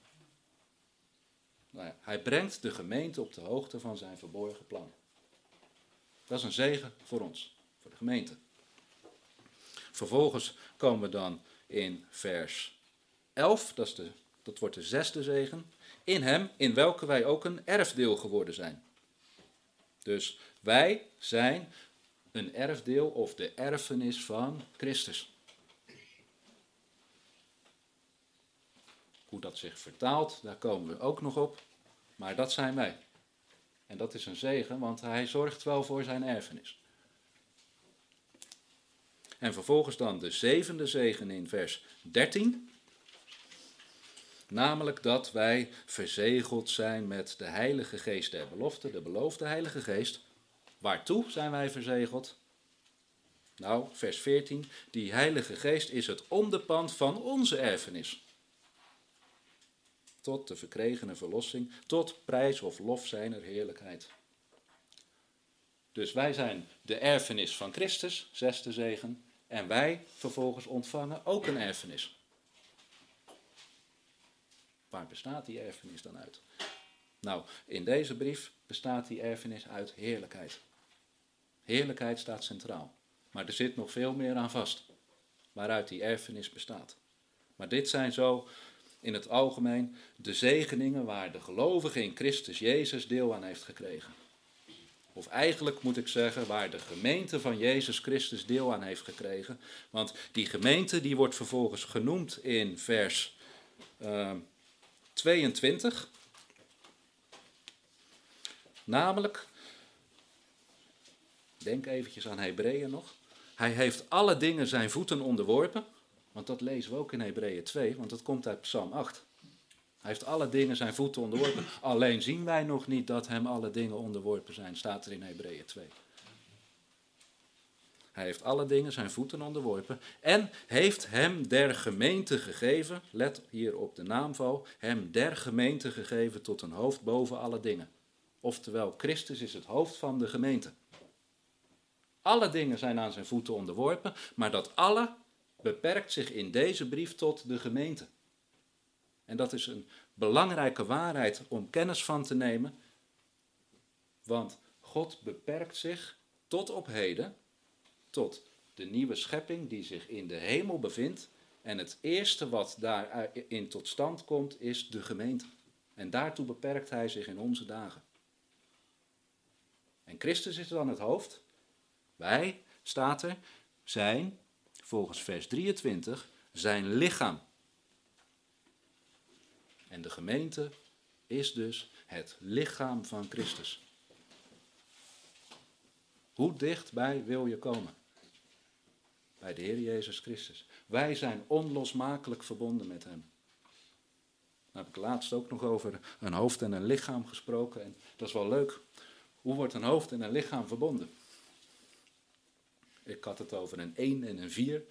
nou ja, hij brengt de gemeente op de hoogte van zijn verborgen plan. Dat is een zegen voor ons, voor de gemeente. Vervolgens komen we dan in vers elf, dat, is de, dat wordt de zesde zegen. In hem, in welke wij ook een erfdeel geworden zijn. Dus wij zijn een erfdeel of de erfenis van Christus. Hoe dat zich vertaalt, daar komen we ook nog op. Maar dat zijn wij. En dat is een zegen, want hij zorgt wel voor zijn erfenis. En vervolgens dan de zevende zegen in vers dertien. Namelijk dat wij verzegeld zijn met de Heilige Geest der belofte, de beloofde Heilige Geest. Waartoe zijn wij verzegeld? Nou, vers veertien. Die Heilige Geest is het onderpand van onze erfenis. Tot de verkregene verlossing, tot prijs of lof zijner heerlijkheid. Dus wij zijn de erfenis van Christus, zesde zegen. En wij vervolgens ontvangen ook een erfenis. Waar bestaat die erfenis dan uit? Nou, in deze brief bestaat die erfenis uit heerlijkheid. Heerlijkheid staat centraal. Maar er zit nog veel meer aan vast. Waaruit die erfenis bestaat. Maar dit zijn zo in het algemeen de zegeningen waar de gelovige in Christus Jezus deel aan heeft gekregen. Of eigenlijk moet ik zeggen waar de gemeente van Jezus Christus deel aan heeft gekregen. Want die gemeente die wordt vervolgens genoemd in vers uh, tweeëntwintig. Namelijk Denk eventjes aan Hebreeën nog. Hij heeft alle dingen zijn voeten onderworpen. Want dat lezen we ook in Hebreeën twee, want dat komt uit Psalm acht. Hij heeft alle dingen zijn voeten onderworpen. Alleen zien wij nog niet dat hem alle dingen onderworpen zijn, staat er in Hebreeën twee. Hij heeft alle dingen zijn voeten onderworpen en heeft hem der gemeente gegeven, let hier op de naamval, hem der gemeente gegeven tot een hoofd boven alle dingen. Oftewel, Christus is het hoofd van de gemeente. Alle dingen zijn aan zijn voeten onderworpen, maar dat alle beperkt zich in deze brief tot de gemeente. En dat is een belangrijke waarheid om kennis van te nemen, want God beperkt zich tot op heden, tot de nieuwe schepping die zich in de hemel bevindt. En het eerste wat daarin tot stand komt is de gemeente. En daartoe beperkt hij zich in onze dagen. En Christus is dan het hoofd. Wij, staat er, zijn, volgens vers drieëntwintig, zijn lichaam. En de gemeente is dus het lichaam van Christus. Hoe dichtbij wil je komen? Bij de Heer Jezus Christus. Wij zijn onlosmakelijk verbonden met hem. Daar heb ik laatst ook nog over een hoofd en een lichaam gesproken. En dat is wel leuk. Hoe wordt een hoofd en een lichaam verbonden? Ik had het over een één en een vier.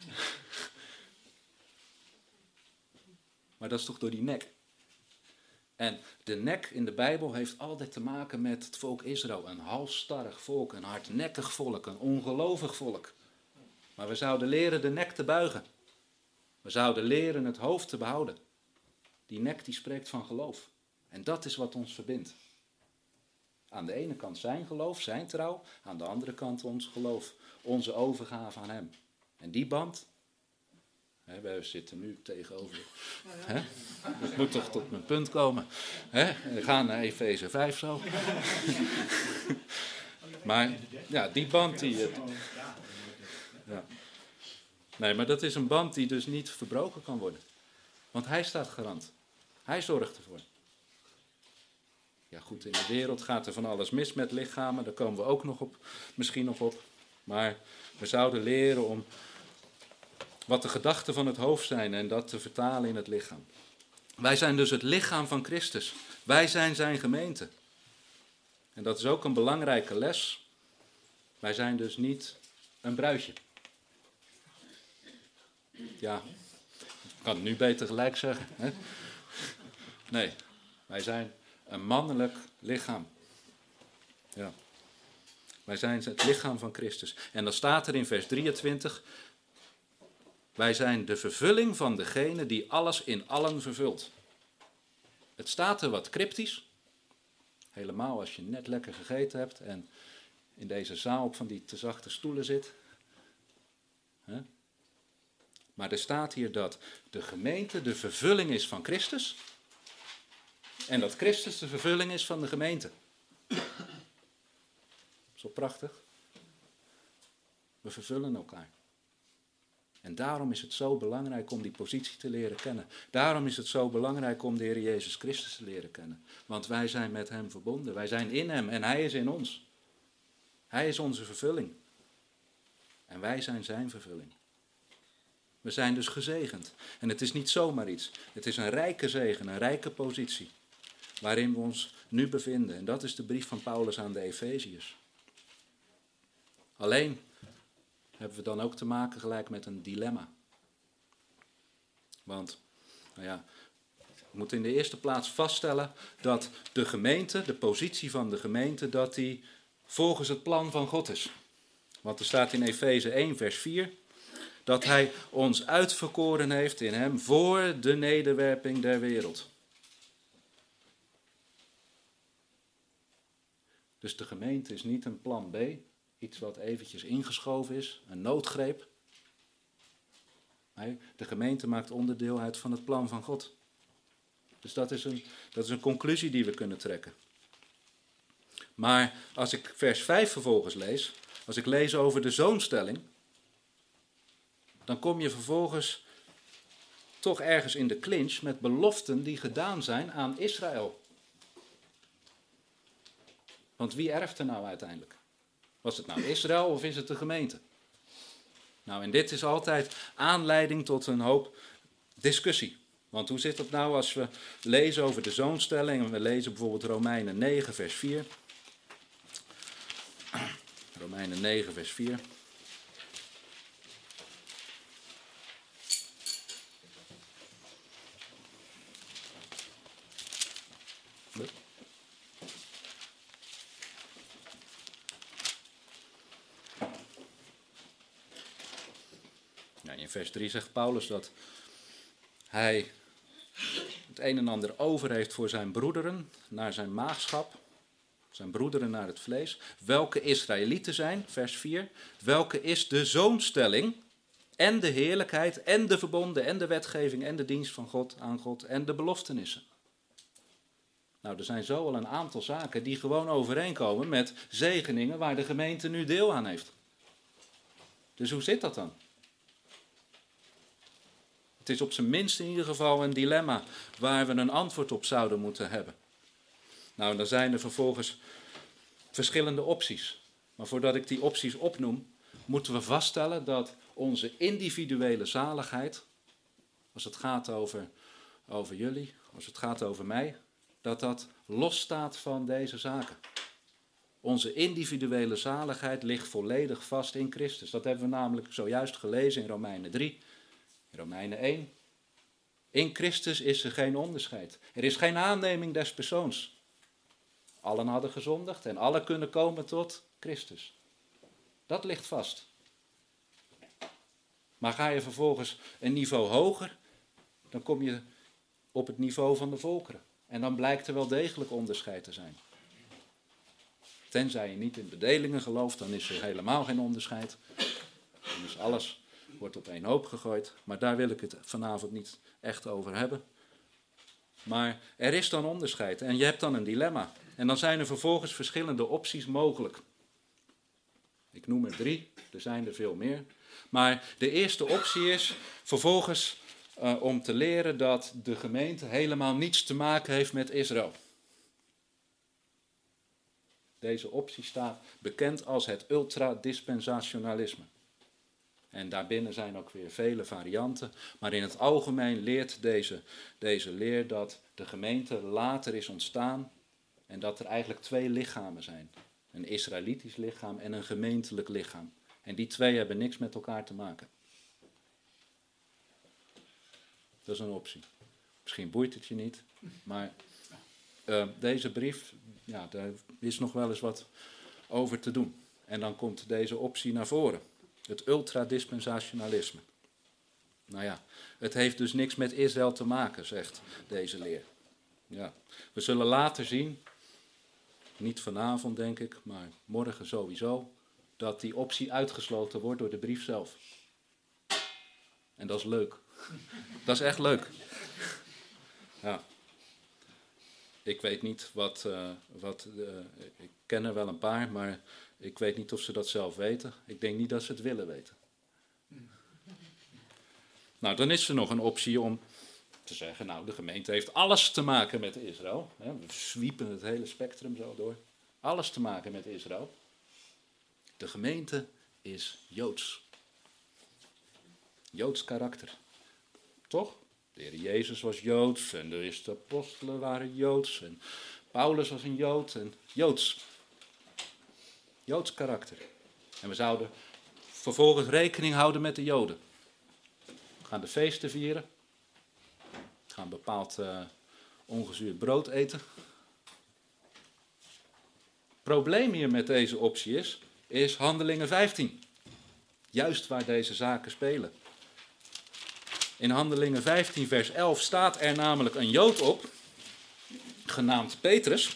Maar dat is toch door die nek. En de nek in de Bijbel heeft altijd te maken met het volk Israël. Een halsstarrig volk, een hardnekkig volk, een ongelovig volk. Maar we zouden leren de nek te buigen. We zouden leren het hoofd te behouden. Die nek die spreekt van geloof. En dat is wat ons verbindt. Aan de ene kant zijn geloof, zijn trouw. Aan de andere kant ons geloof, onze overgave aan hem. En die band, hè, we zitten nu tegenover. Hè? Het moet toch tot mijn punt komen. Hè? We gaan naar Efeze vijf zo. Maar ja, die band die... Ja. Nee, maar dat is een band die dus niet verbroken kan worden. Want hij staat garant. Hij zorgt ervoor. Ja goed, in de wereld gaat er van alles mis met lichamen. Daar komen we ook nog op, misschien nog op. Maar we zouden leren om wat de gedachten van het hoofd zijn en dat te vertalen in het lichaam. Wij zijn dus het lichaam van Christus. Wij zijn zijn gemeente. En dat is ook een belangrijke les. Wij zijn dus niet een bruidje. Ja, ik kan het nu beter gelijk zeggen. Hè? Nee, wij zijn een mannelijk lichaam. Ja. Wij zijn het lichaam van Christus. En dan staat er in vers drieëntwintig... Wij zijn de vervulling van degene die alles in allen vervult. Het staat er wat cryptisch. Helemaal als je net lekker gegeten hebt en in deze zaal op van die te zachte stoelen zit. Huh? Maar er staat hier dat de gemeente de vervulling is van Christus. En dat Christus de vervulling is van de gemeente. Zo prachtig. We vervullen elkaar. En daarom is het zo belangrijk om die positie te leren kennen. Daarom is het zo belangrijk om de Heer Jezus Christus te leren kennen. Want wij zijn met hem verbonden. Wij zijn in hem en hij is in ons. Hij is onze vervulling. En wij zijn zijn vervulling. We zijn dus gezegend. En het is niet zomaar iets. Het is een rijke zegen, een rijke positie. Waarin we ons nu bevinden. En dat is de brief van Paulus aan de Efeziërs. Alleen hebben we dan ook te maken gelijk met een dilemma. Want, nou ja, we moeten in de eerste plaats vaststellen dat de gemeente, de positie van de gemeente, dat die volgens het plan van God is. Want er staat in Efeze één vers vier, dat hij ons uitverkoren heeft in hem voor de nederwerping der wereld. Dus de gemeente is niet een plan B, iets wat eventjes ingeschoven is, een noodgreep. Nee, de gemeente maakt onderdeel uit van het plan van God. Dus dat is een, dat is een conclusie die we kunnen trekken. Maar als ik vers vijf vervolgens lees, als ik lees over de zoonstelling, dan kom je vervolgens toch ergens in de clinch met beloften die gedaan zijn aan Israël. Want wie erft er nou uiteindelijk? Was het nou Israël of is het de gemeente? Nou, en dit is altijd aanleiding tot een hoop discussie. Want hoe zit het nou als we lezen over de zoonstelling en we lezen bijvoorbeeld Romeinen negen vers vier. Romeinen negen vers vier. Ja, in vers drie zegt Paulus dat hij het een en ander over heeft voor zijn broederen, naar zijn maagschap, zijn broederen naar het vlees, welke Israëlieten zijn, vers vier, welke is de zoonstelling en de heerlijkheid en de verbonden en de wetgeving en de dienst van God aan God en de beloftenissen. Nou, er zijn zo al een aantal zaken die gewoon overeenkomen met zegeningen waar de gemeente nu deel aan heeft. Dus hoe zit dat dan? Het is op zijn minst in ieder geval een dilemma waar we een antwoord op zouden moeten hebben. Nou, dan zijn er vervolgens verschillende opties. Maar voordat ik die opties opnoem, moeten we vaststellen dat onze individuele zaligheid, als het gaat over, over jullie, als het gaat over mij, dat dat losstaat van deze zaken. Onze individuele zaligheid ligt volledig vast in Christus. Dat hebben we namelijk zojuist gelezen in Romeinen drie, in Romeinen één. In Christus is er geen onderscheid. Er is geen aanneming des persoons. Allen hadden gezondigd en allen kunnen komen tot Christus. Dat ligt vast. Maar ga je vervolgens een niveau hoger, dan kom je op het niveau van de volkeren. En dan blijkt er wel degelijk onderscheid te zijn. Tenzij je niet in bedelingen gelooft, dan is er helemaal geen onderscheid. Dan is alles, wordt op één hoop gegooid. Maar daar wil ik het vanavond niet echt over hebben. Maar er is dan onderscheid en je hebt dan een dilemma. En dan zijn er vervolgens verschillende opties mogelijk. Ik noem er drie, er zijn er veel meer. Maar de eerste optie is vervolgens uh, om te leren dat de gemeente helemaal niets te maken heeft met Israël. Deze optie staat bekend als het ultradispensationalisme. En daarbinnen zijn ook weer vele varianten. Maar in het algemeen leert deze, deze leer dat de gemeente later is ontstaan en dat er eigenlijk twee lichamen zijn. Een Israëlitisch lichaam en een gemeentelijk lichaam. En die twee hebben niks met elkaar te maken. Dat is een optie. Misschien boeit het je niet, maar uh, deze brief, ja, daar is nog wel eens wat over te doen. En dan komt deze optie naar voren. Het ultradispensationalisme. Nou ja, het heeft dus niks met Israël te maken, zegt deze leer. Ja, we zullen later zien, niet vanavond denk ik, maar morgen sowieso, dat die optie uitgesloten wordt door de brief zelf. En dat is leuk. Dat is echt leuk. Ja. Ik weet niet wat, uh, wat uh, ik ken er wel een paar, maar ik weet niet of ze dat zelf weten. Ik denk niet dat ze het willen weten. Nou, dan is er nog een optie om te zeggen, nou, de gemeente heeft alles te maken met Israël. We zwiepen het hele spectrum zo door. Alles te maken met Israël. De gemeente is Joods. Joods karakter. Toch? De Heer Jezus was Joods en de eerste apostelen waren Joods en Paulus was een Jood en Joods. Joods karakter. En we zouden vervolgens rekening houden met de Joden. We gaan de feesten vieren. We gaan bepaald uh, ongezuurd brood eten. Het probleem hier met deze optie is, is Handelingen vijftien. Juist waar deze zaken spelen. In Handelingen vijftien vers elf staat er namelijk een Jood op, genaamd Petrus.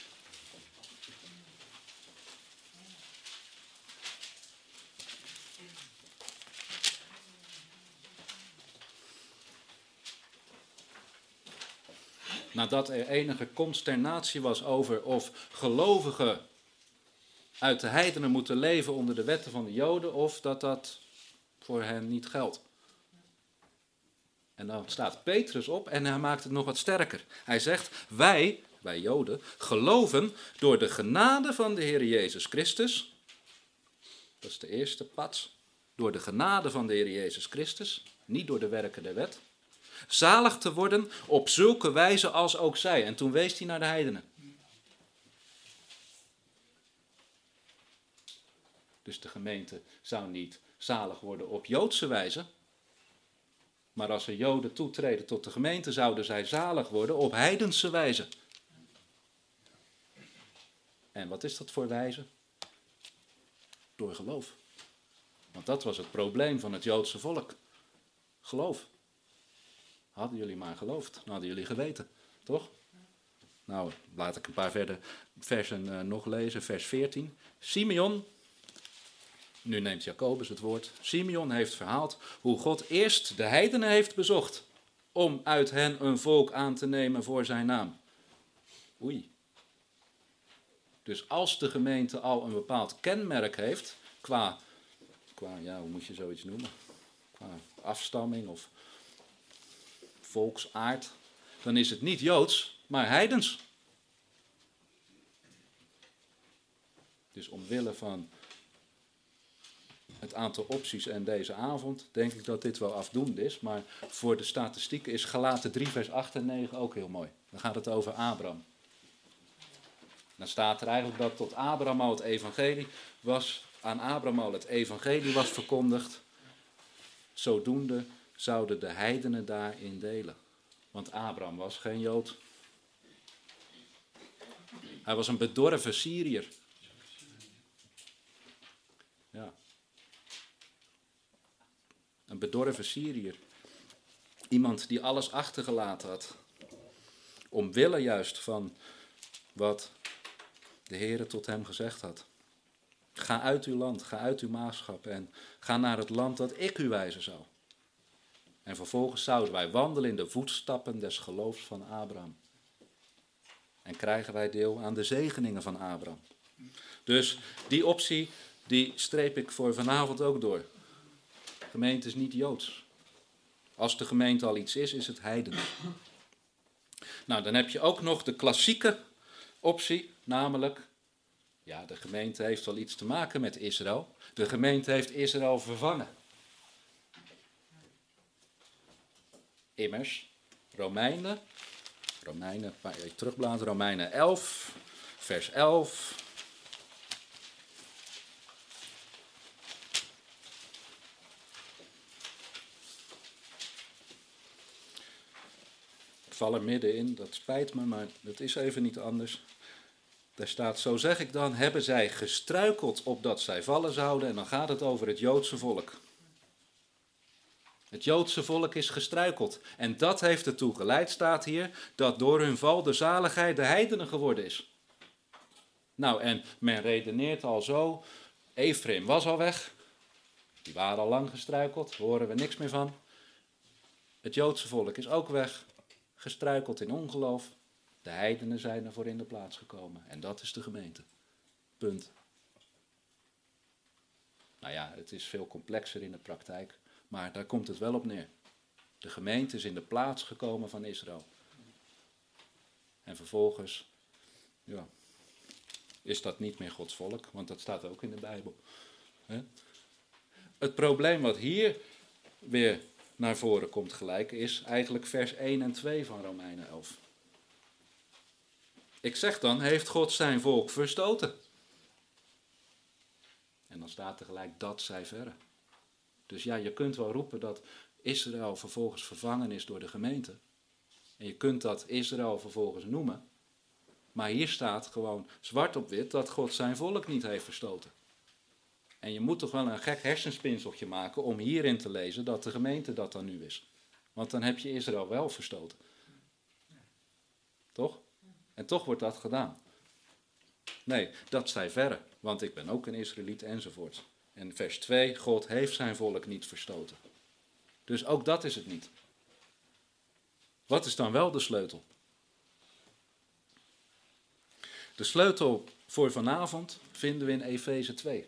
Nadat er enige consternatie was over of gelovigen uit de heidenen moeten leven onder de wetten van de Joden, of dat dat voor hen niet geldt. En dan staat Petrus op en hij maakt het nog wat sterker. Hij zegt, wij, wij Joden, geloven door de genade van de Heer Jezus Christus Dat is de eerste pats. Door de genade van de Heer Jezus Christus, niet door de werken der wet. Zalig te worden op zulke wijze als ook zij. En toen wees hij naar de heidenen. Dus de gemeente zou niet zalig worden op Joodse wijze. Maar als er Joden toetreden tot de gemeente, zouden zij zalig worden op heidense wijze. En wat is dat voor wijze? Door geloof. Want dat was het probleem van het Joodse volk. Geloof. Hadden jullie maar geloofd, dan hadden jullie geweten, toch? Nou, laat ik een paar verder versen uh, nog lezen. Vers veertien. Simeon, nu neemt Jacobus het woord. Simeon heeft verhaald hoe God eerst de heidenen heeft bezocht om uit hen een volk aan te nemen voor zijn naam. Oei. Dus als de gemeente al een bepaald kenmerk heeft, qua, qua ja, hoe moet je zoiets noemen? Qua afstamming of volksaard, dan is het niet Joods, maar heidens. Dus omwille van het aantal opties en deze avond, denk ik dat dit wel afdoende is. Maar voor de statistieken is Galaten drie vers acht en negen ook heel mooi. Dan gaat het over Abraham. Dan staat er eigenlijk dat tot Abraham al het evangelie was, aan Abraham al het evangelie was verkondigd. Zodoende zouden de heidenen daarin delen. Want Abraham was geen Jood. Hij was een bedorven Syriër. Ja. Een bedorven Syriër. Iemand die alles achtergelaten had. Omwille juist van wat de Heere tot hem gezegd had. Ga uit uw land, ga uit uw maagschap en ga naar het land dat ik u wijzen zal. En vervolgens zouden wij wandelen in de voetstappen des geloofs van Abraham. En krijgen wij deel aan de zegeningen van Abraham. Dus die optie, die streep ik voor vanavond ook door. De gemeente is niet Joods. Als de gemeente al iets is, is het heiden. Nou, dan heb je ook nog de klassieke optie, namelijk, ja, de gemeente heeft wel iets te maken met Israël. De gemeente heeft Israël vervangen. Immers, Romeinen, Romeinen, een paar even terugbladeren, Romeinen elf, vers elf. Ik val er middenin, dat spijt me, maar dat is even niet anders. Daar staat, zo zeg ik dan, hebben zij gestruikeld opdat zij vallen zouden, en dan gaat het over het Joodse volk. Het Joodse volk is gestruikeld. En dat heeft ertoe geleid, staat hier, dat door hun val de zaligheid de heidenen geworden is. Nou, en men redeneert al zo, Efraim was al weg, die waren al lang gestruikeld, daar horen we niks meer van. Het Joodse volk is ook weg, gestruikeld in ongeloof. De heidenen zijn ervoor in de plaats gekomen. En dat is de gemeente. Punt. Nou ja, het is veel complexer in de praktijk. Maar daar komt het wel op neer. De gemeente is in de plaats gekomen van Israël. En vervolgens, ja, is dat niet meer Gods volk. Want dat staat ook in de Bijbel. He? Het probleem wat hier weer naar voren komt gelijk, is eigenlijk vers één en twee van Romeinen elf. Ik zeg dan, heeft God zijn volk verstoten? En dan staat er gelijk, dat zij verre. Dus ja, je kunt wel roepen dat Israël vervolgens vervangen is door de gemeente. En je kunt dat Israël vervolgens noemen. Maar hier staat gewoon zwart op wit dat God zijn volk niet heeft verstoten. En je moet toch wel een gek hersenspinseltje maken om hierin te lezen dat de gemeente dat dan nu is. Want dan heb je Israël wel verstoten. Toch? En toch wordt dat gedaan. Nee, dat zij verre, want ik ben ook een Israëliet enzovoort. En vers twee, God heeft zijn volk niet verstoten. Dus ook dat is het niet. Wat is dan wel de sleutel? De sleutel voor vanavond vinden we in Efeze twee.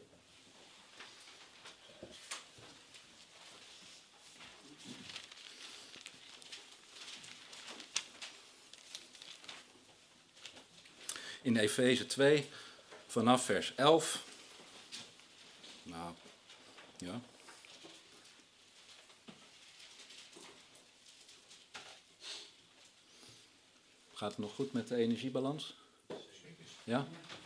In Efeze twee, vanaf vers elf. Nou, Ja. Gaat het nog goed met de energiebalans? Ja?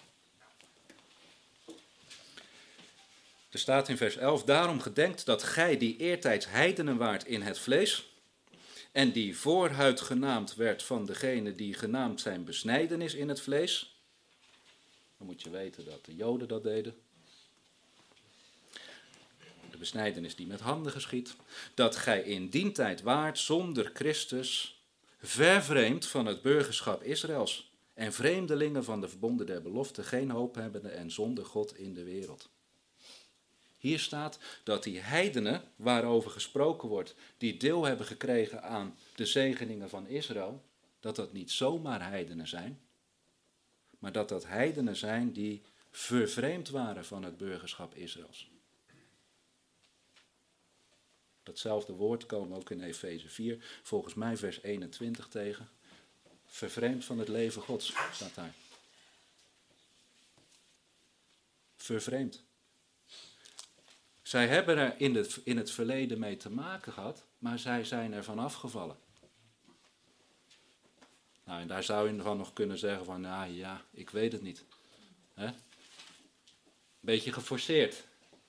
Er staat in vers elf, daarom gedenkt dat gij die eertijds heidenen waart in het vlees, en die voorhuid genaamd werd van degene die genaamd zijn besnijdenis in het vlees. Dan moet je weten dat de Joden dat deden. De besnijdenis die met handen geschiet. Dat gij in dien tijd waart zonder Christus, vervreemd van het burgerschap Israëls, en vreemdelingen van de verbonden der belofte, geen hoop hebbende en zonder God in de wereld. Hier staat dat die heidenen, waarover gesproken wordt, die deel hebben gekregen aan de zegeningen van Israël, dat dat niet zomaar heidenen zijn, maar dat dat heidenen zijn die vervreemd waren van het burgerschap Israëls. Datzelfde woord komen ook in Efeze vier, volgens mij vers eenentwintig tegen. Vervreemd van het leven Gods, staat daar. Vervreemd. Zij hebben er in het, in het verleden mee te maken gehad, maar zij zijn ervan afgevallen. Nou, en daar zou je van nog kunnen zeggen van, nou ja, ik weet het niet. Hè? Beetje geforceerd.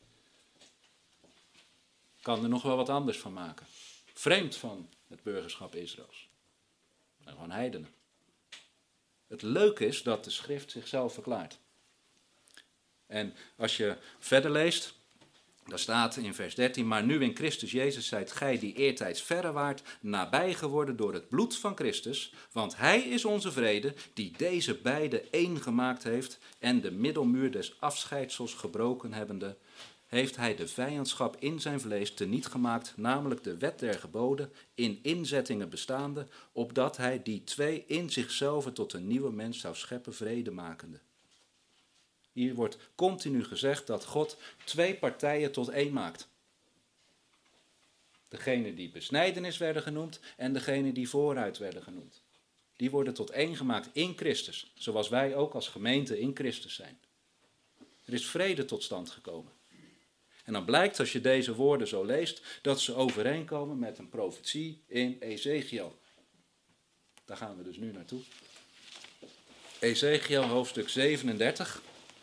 Kan er nog wel wat anders van maken. Vreemd van het burgerschap Israëls. En gewoon heidenen. Het leuke is dat de schrift zichzelf verklaart. En als je verder leest, daar staat in vers dertien, maar nu in Christus Jezus zijt gij die eertijds verre waart, nabij geworden door het bloed van Christus, want hij is onze vrede, die deze beide één gemaakt heeft en de middelmuur des afscheidsels gebroken hebbende, heeft hij de vijandschap in zijn vlees teniet gemaakt, namelijk de wet der geboden, in inzettingen bestaande, opdat hij die twee in zichzelf tot een nieuwe mens zou scheppen, vrede makende. Hier wordt continu gezegd dat God twee partijen tot één maakt. Degene die besnijdenis werden genoemd en degene die vooruit werden genoemd. Die worden tot één gemaakt in Christus, zoals wij ook als gemeente in Christus zijn. Er is vrede tot stand gekomen. En dan blijkt, als je deze woorden zo leest, dat ze overeenkomen met een profetie in Ezechiel. Daar gaan we dus nu naartoe. Ezechiel hoofdstuk zevenendertig.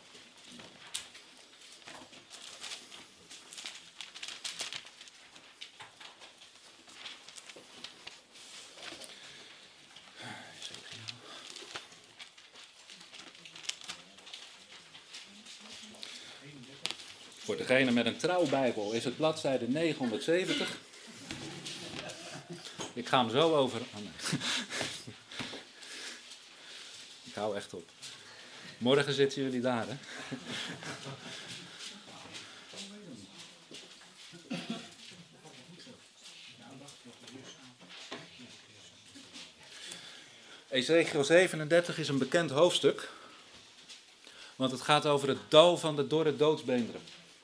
Voor degene met een trouwbijbel is het bladzijde negenhonderdzeventig. Ik ga hem zo over... Oh nee. Ik hou echt op. Morgen zitten jullie daar, hè? Ezechiel zevenendertig is een bekend hoofdstuk. Want het gaat over het dal van de dorre doodsbeenderen.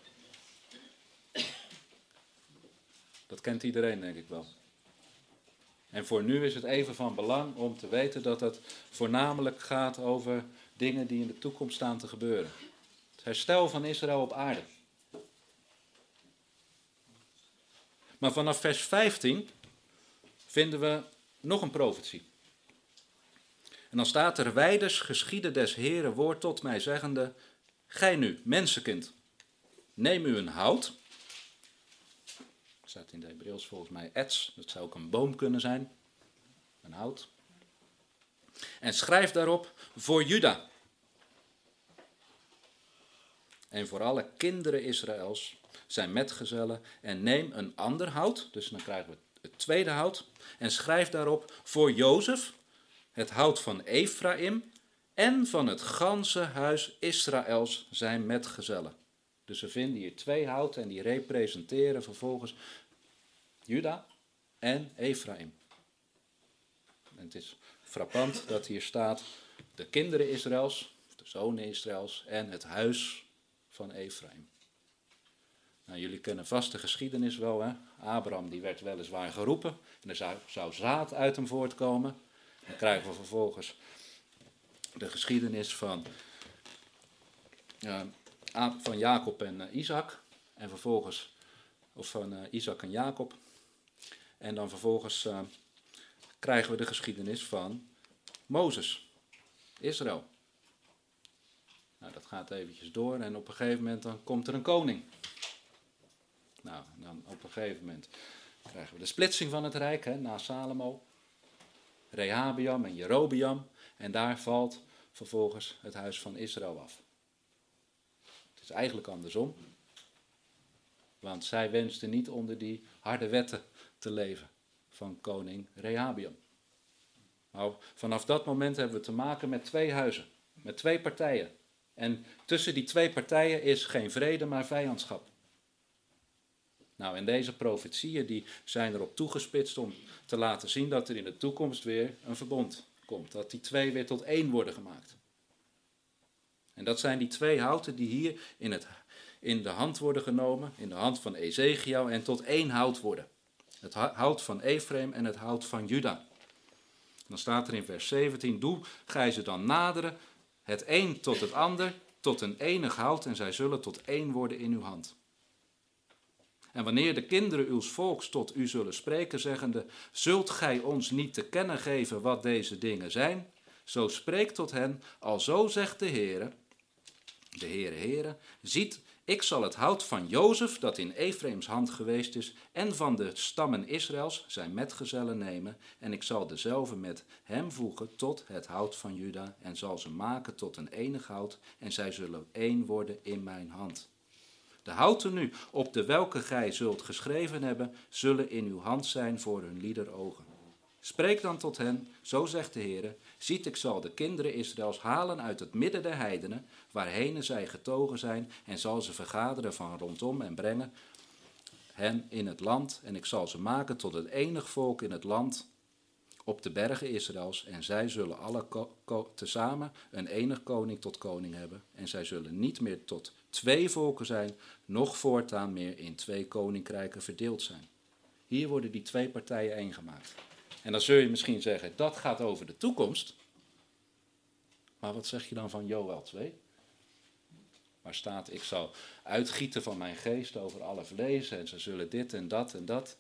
Dat kent iedereen, denk ik wel. En voor nu is het even van belang om te weten dat het voornamelijk gaat over dingen die in de toekomst staan te gebeuren. Het herstel van Israël op aarde. Maar vanaf vers vijftien vinden we nog een profetie. En dan staat er, wijders geschieden des Heeren woord tot mij zeggende, gij nu, mensenkind, neem u een hout. Staat in de Hebreeuws volgens mij ets, dat zou ook een boom kunnen zijn, een hout. En schrijf daarop voor Juda. En voor alle kinderen Israëls, zijn metgezellen, en neem een ander hout, dus dan krijgen we het tweede hout, en schrijf daarop voor Jozef, het hout van Ephraim, en van het ganse huis Israëls zijn metgezellen. Dus we vinden hier twee houten en die representeren vervolgens Juda en Ephraim. En het is frappant dat hier staat de kinderen Israëls, de zonen Israëls en het huis van Ephraim. Nou, jullie kennen vast de geschiedenis wel, hè? Abraham die werd weliswaar geroepen en er zou, zou zaad uit hem voortkomen. Dan krijgen we vervolgens de geschiedenis van, uh, van Jacob en uh, Isaac. En vervolgens, of van uh, Isaac en Jacob. En dan vervolgens uh, krijgen we de geschiedenis van Mozes, Israël. Nou, dat gaat eventjes door en op een gegeven moment dan komt er een koning. Nou, dan op een gegeven moment krijgen we de splitsing van het rijk, hè, na Salomo. Rehabeam en Jerobeam. En daar valt vervolgens het huis van Israël af. Het is eigenlijk andersom. Want zij wensten niet onder die harde wetten te leven van koning Rehabeam. Nou, vanaf dat moment hebben we te maken met twee huizen. Met twee partijen. En tussen die twee partijen is geen vrede, maar vijandschap. Nou, en deze profetieën die zijn erop toegespitst om te laten zien dat er in de toekomst weer een verbond komt. Dat die twee weer tot één worden gemaakt. En dat zijn die twee houten die hier in, het, in de hand worden genomen, in de hand van Ezekiel, en tot één hout worden. Het hout van Ephraim en het hout van Juda. Dan staat er in vers zeventien, doe gij ze dan naderen, het een tot het ander, tot een enig hout, en zij zullen tot één worden in uw hand. En wanneer de kinderen uws volks tot u zullen spreken, zeggende, zult gij ons niet te kennen geven wat deze dingen zijn? Zo spreek tot hen, alzo zegt de Heere, de Heere, Heere, ziet, ik zal het hout van Jozef, dat in Efraims hand geweest is, en van de stammen Israëls, zijn metgezellen nemen, en ik zal dezelve met hem voegen tot het hout van Juda, en zal ze maken tot een enig hout, en zij zullen één worden in mijn hand. De houten nu, op de welke gij zult geschreven hebben, zullen in uw hand zijn voor hun lieder ogen. Spreek dan tot hen, zo zegt de Heere, ziet, ik zal de kinderen Israëls halen uit het midden der heidenen, waarheen zij getogen zijn, en zal ze vergaderen van rondom en brengen hen in het land, en ik zal ze maken tot het enig volk in het land op de bergen Israëls, en zij zullen alle ko- ko- tezamen een enig koning tot koning hebben, en zij zullen niet meer tot twee volken zijn, noch voortaan meer in twee koninkrijken verdeeld zijn. Hier worden die twee partijen één gemaakt. En dan zul je misschien zeggen, dat gaat over de toekomst. Maar wat zeg je dan van Joël twee? Waar staat, ik zal uitgieten van mijn geest over alle vlees, en ze zullen dit en dat en dat.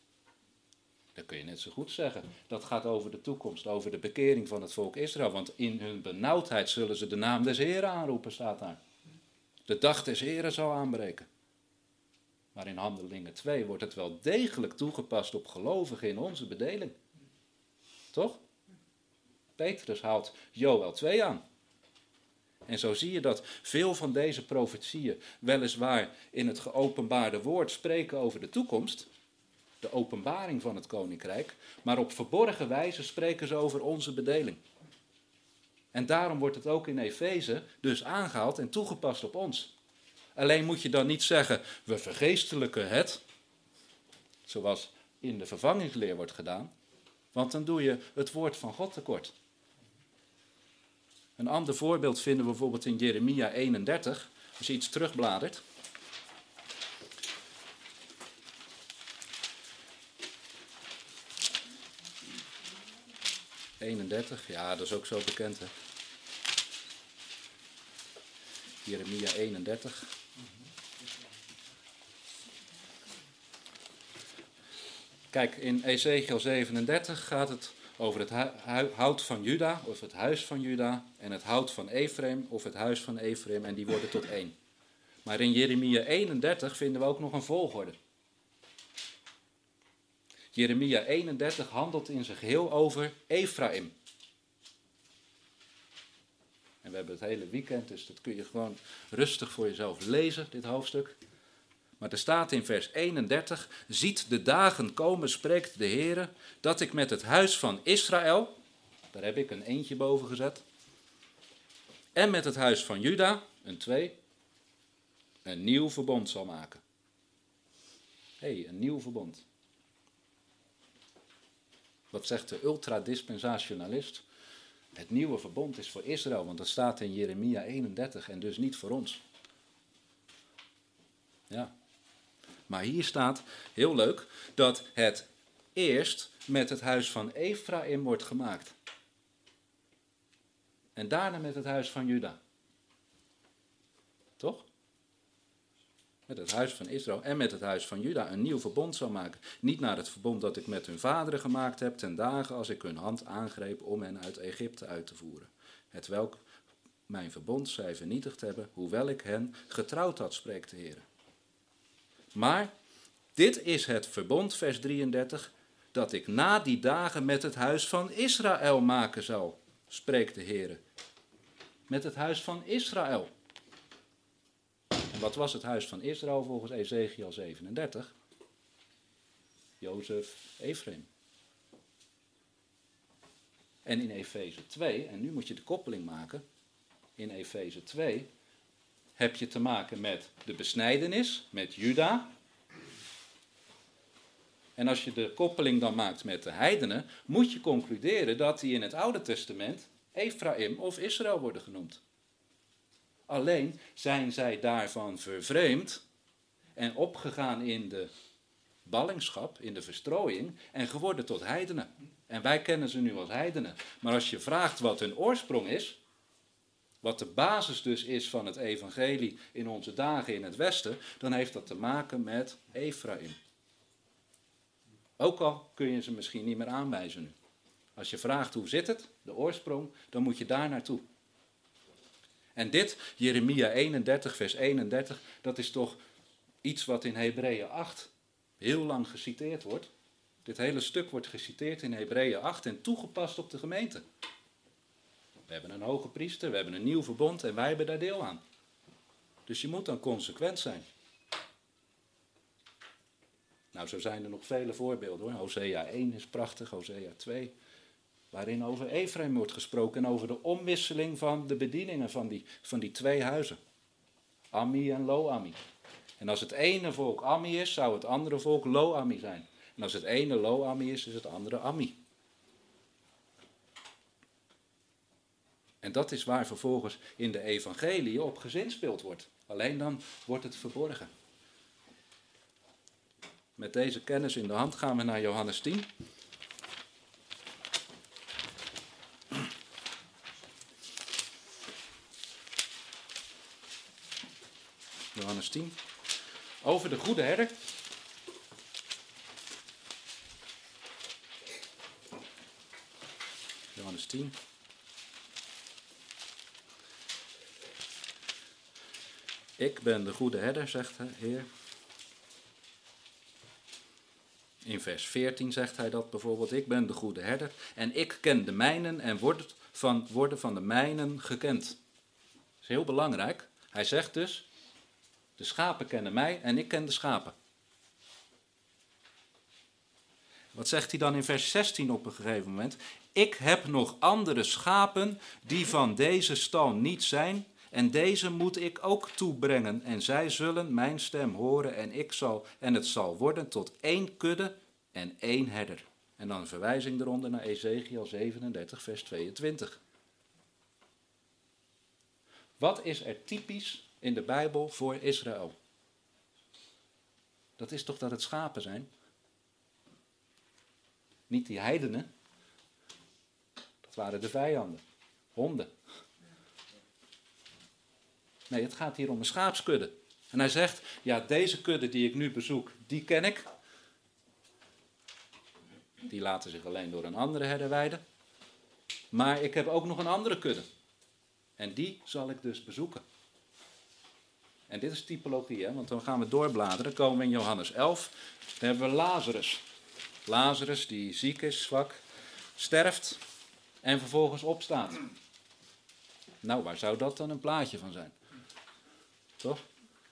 Dan kun je net zo goed zeggen, dat gaat over de toekomst, over de bekering van het volk Israël. Want in hun benauwdheid zullen ze de naam des Heren aanroepen, staat daar. De dag des Heren zal aanbreken. Maar in Handelingen twee wordt het wel degelijk toegepast op gelovigen in onze bedeling. Toch? Petrus haalt Joël twee aan. En zo zie je dat veel van deze profetieën weliswaar in het geopenbaarde woord spreken over de toekomst, de openbaring van het koninkrijk, maar op verborgen wijze spreken ze over onze bedeling. En daarom wordt het ook in Efeze dus aangehaald en toegepast op ons. Alleen moet je dan niet zeggen, we vergeestelijken het, zoals in de vervangingsleer wordt gedaan, want dan doe je het woord van God tekort. Een ander voorbeeld vinden we bijvoorbeeld in Jeremia eenendertig, als je iets terugbladert. eenendertig, ja, dat is ook zo bekend, hè. Jeremia eenendertig. Kijk, in Ezekiel zevenendertig gaat het over het hu- hout van Juda, of het huis van Juda, en het hout van Ephraim, of het huis van Ephraim, en die worden tot één. Maar in Jeremia eenendertig vinden we ook nog een volgorde. Jeremia eenendertig handelt in zijn geheel over Ephraim. En we hebben het hele weekend, dus dat kun je gewoon rustig voor jezelf lezen, dit hoofdstuk. Maar er staat in vers eenendertig, ziet de dagen komen, spreekt de Heere, dat ik met het huis van Israël, daar heb ik een eentje boven gezet, en met het huis van Juda, een twee, een nieuw verbond zal maken. Hé, hey, een nieuw verbond. Wat zegt de ultradispensationalist? Het nieuwe verbond is voor Israël, want dat staat in Jeremia eenendertig en dus niet voor ons. Ja. Maar hier staat, heel leuk, dat het eerst met het huis van Ephraim wordt gemaakt. En daarna met het huis van Juda. Toch? met het huis van Israël en met het huis van Juda een nieuw verbond zou maken. Niet naar het verbond dat ik met hun vaderen gemaakt heb ten dagen als ik hun hand aangreep om hen uit Egypte uit te voeren. Hetwelk mijn verbond zij vernietigd hebben, hoewel ik hen getrouwd had, spreekt de Heer. Maar dit is het verbond, vers drieëndertig, dat ik na die dagen met het huis van Israël maken zal, spreekt de Heer. Met het huis van Israël. En wat was het huis van Israël volgens Ezekiel zevenendertig? Jozef, Ephraim. En in Efeze twee, en nu moet je de koppeling maken, in Efeze twee heb je te maken met de besnijdenis, met Juda. En als je de koppeling dan maakt met de heidenen, moet je concluderen dat die in het Oude Testament Ephraim of Israël worden genoemd. Alleen zijn zij daarvan vervreemd en opgegaan in de ballingschap, in de verstrooiing en geworden tot heidenen. En wij kennen ze nu als heidenen. Maar als je vraagt wat hun oorsprong is, wat de basis dus is van het evangelie in onze dagen in het Westen, dan heeft dat te maken met Ephraim. Ook al kun je ze misschien niet meer aanwijzen nu. Als je vraagt hoe zit het, de oorsprong, dan moet je daar naartoe. En dit, Jeremia eenendertig, vers eenendertig, dat is toch iets wat in Hebreeën acht heel lang geciteerd wordt. Dit hele stuk wordt geciteerd in Hebreeën acht en toegepast op de gemeente. We hebben een hoge priester, we hebben een nieuw verbond en wij hebben daar deel aan. Dus je moet dan consequent zijn. Nou, zo zijn er nog vele voorbeelden hoor. Hosea één is prachtig, Hosea twee. Waarin over Ephraim wordt gesproken en over de omwisseling van de bedieningen van die, van die twee huizen. Ammi en Lo-Ammi. En als het ene volk Ammi is, zou het andere volk Lo-Ammi zijn. En als het ene Lo-Ammi is, is het andere Ammi. En dat is waar vervolgens in de evangelie op gezinspeeld wordt. Alleen dan wordt het verborgen. Met deze kennis in de hand gaan we naar Johannes tien. Johannes tien. Over de goede herder. Johannes tien. Ik ben de goede herder, zegt de Heer. In vers veertien zegt hij dat bijvoorbeeld. Ik ben de goede herder en ik ken de mijnen en word van, worden van de mijnen gekend. Dat is heel belangrijk. Hij zegt dus, de schapen kennen mij en ik ken de schapen. Wat zegt hij dan in vers zestien op een gegeven moment? Ik heb nog andere schapen die van deze stal niet zijn en deze moet ik ook toebrengen en zij zullen mijn stem horen en ik zal en het zal worden tot één kudde en één herder. En dan een verwijzing eronder naar Ezekiel zevenendertig vers tweeëntwintig. Wat is er typisch in de Bijbel voor Israël? Dat is toch dat het schapen zijn? Niet die heidenen. Dat waren de vijanden. Honden. Nee, het gaat hier om een schaapskudde. En hij zegt, ja, deze kudde die ik nu bezoek, die ken ik. Die laten zich alleen door een andere herder weiden. Maar ik heb ook nog een andere kudde. En die zal ik dus bezoeken. En dit is typologie, hè? Want dan gaan we doorbladeren. Dan komen we in Johannes elf. Dan hebben we Lazarus. Lazarus die ziek is, zwak, sterft en vervolgens opstaat. Nou, waar zou dat dan een plaatje van zijn? Toch?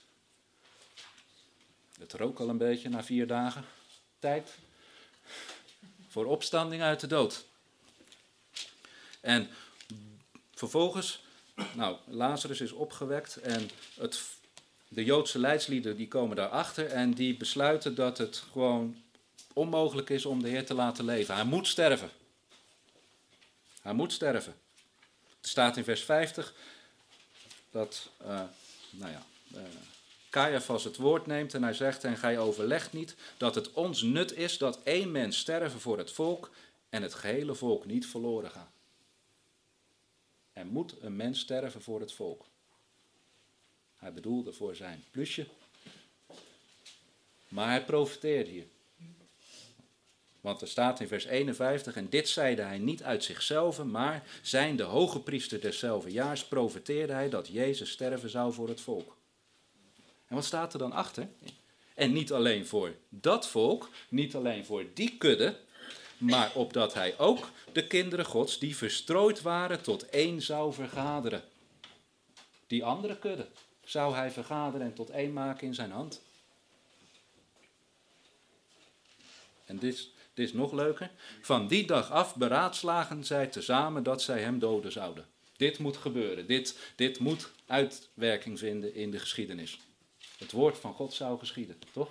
Het rook al een beetje na vier dagen. Tijd voor opstanding uit de dood. En vervolgens, nou, Lazarus is opgewekt en het, de Joodse leidslieden die komen daarachter en die besluiten dat het gewoon onmogelijk is om de Heer te laten leven. Hij moet sterven. Hij moet sterven. Er staat in vers vijftig dat, uh, nou ja, uh, Caiaphas het woord neemt en hij zegt, en gij overlegt niet dat het ons nut is dat één mens sterven voor het volk en het gehele volk niet verloren gaat. Er moet een mens sterven voor het volk. Hij bedoelde voor zijn plusje, Maar hij profeteerde hier. Want er staat in vers eenenvijftig, en dit zeide hij niet uit zichzelf, maar zijnde hoge priester deszelfde jaars profeteerde hij dat Jezus sterven zou voor het volk. En wat staat er dan achter? En niet alleen voor dat volk, niet alleen voor die kudde, maar opdat hij ook de kinderen Gods die verstrooid waren tot één zou vergaderen. Die andere kudde zou hij vergaderen en tot één maken in zijn hand. En dit is, dit is nog leuker. Van die dag af beraadslagen zij tezamen dat zij hem doden zouden. Dit moet gebeuren. Dit, dit moet uitwerking vinden in de geschiedenis. Het woord van God zou geschieden, toch?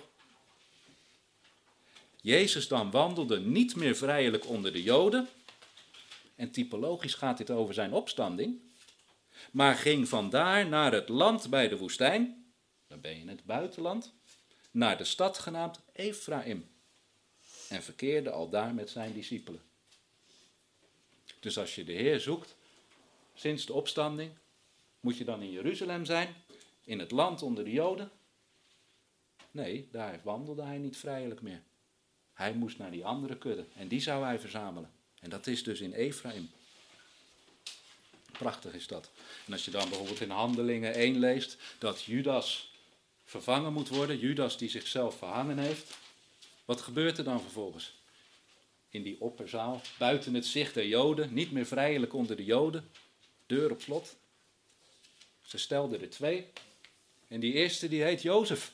Jezus dan wandelde niet meer vrijelijk onder de Joden. En typologisch gaat dit over zijn opstanding. Maar ging vandaar naar het land bij de woestijn. Dan ben je in het buitenland. Naar de stad genaamd Ephraim. En verkeerde aldaar met zijn discipelen. Dus als je de Heer zoekt, sinds de opstanding, moet je dan in Jeruzalem zijn, in het land onder de Joden? Nee, daar wandelde hij niet vrijelijk meer. Hij moest naar die andere kudde en die zou hij verzamelen. En dat is dus in Ephraim. Prachtig is dat. En als je dan bijvoorbeeld in Handelingen één leest, dat Judas vervangen moet worden, Judas die zichzelf verhangen heeft. Wat gebeurt er dan vervolgens? In die opperzaal, buiten het zicht der Joden, niet meer vrijelijk onder de Joden, deur op slot. Ze stelden er twee. En die eerste die heet Jozef.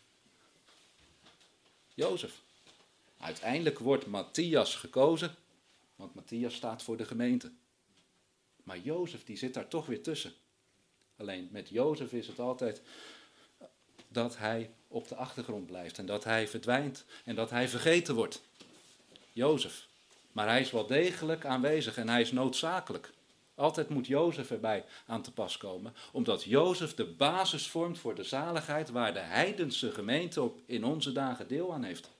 Jozef. Uiteindelijk wordt Matthias gekozen, want Matthias staat voor de gemeente. Maar Jozef die zit daar toch weer tussen. Alleen met Jozef is het altijd dat hij op de achtergrond blijft en dat hij verdwijnt en dat hij vergeten wordt. Jozef. Maar hij is wel degelijk aanwezig en hij is noodzakelijk. Altijd moet Jozef erbij aan te pas komen, omdat Jozef de basis vormt voor de zaligheid waar de heidense gemeente op in onze dagen deel aan heeft.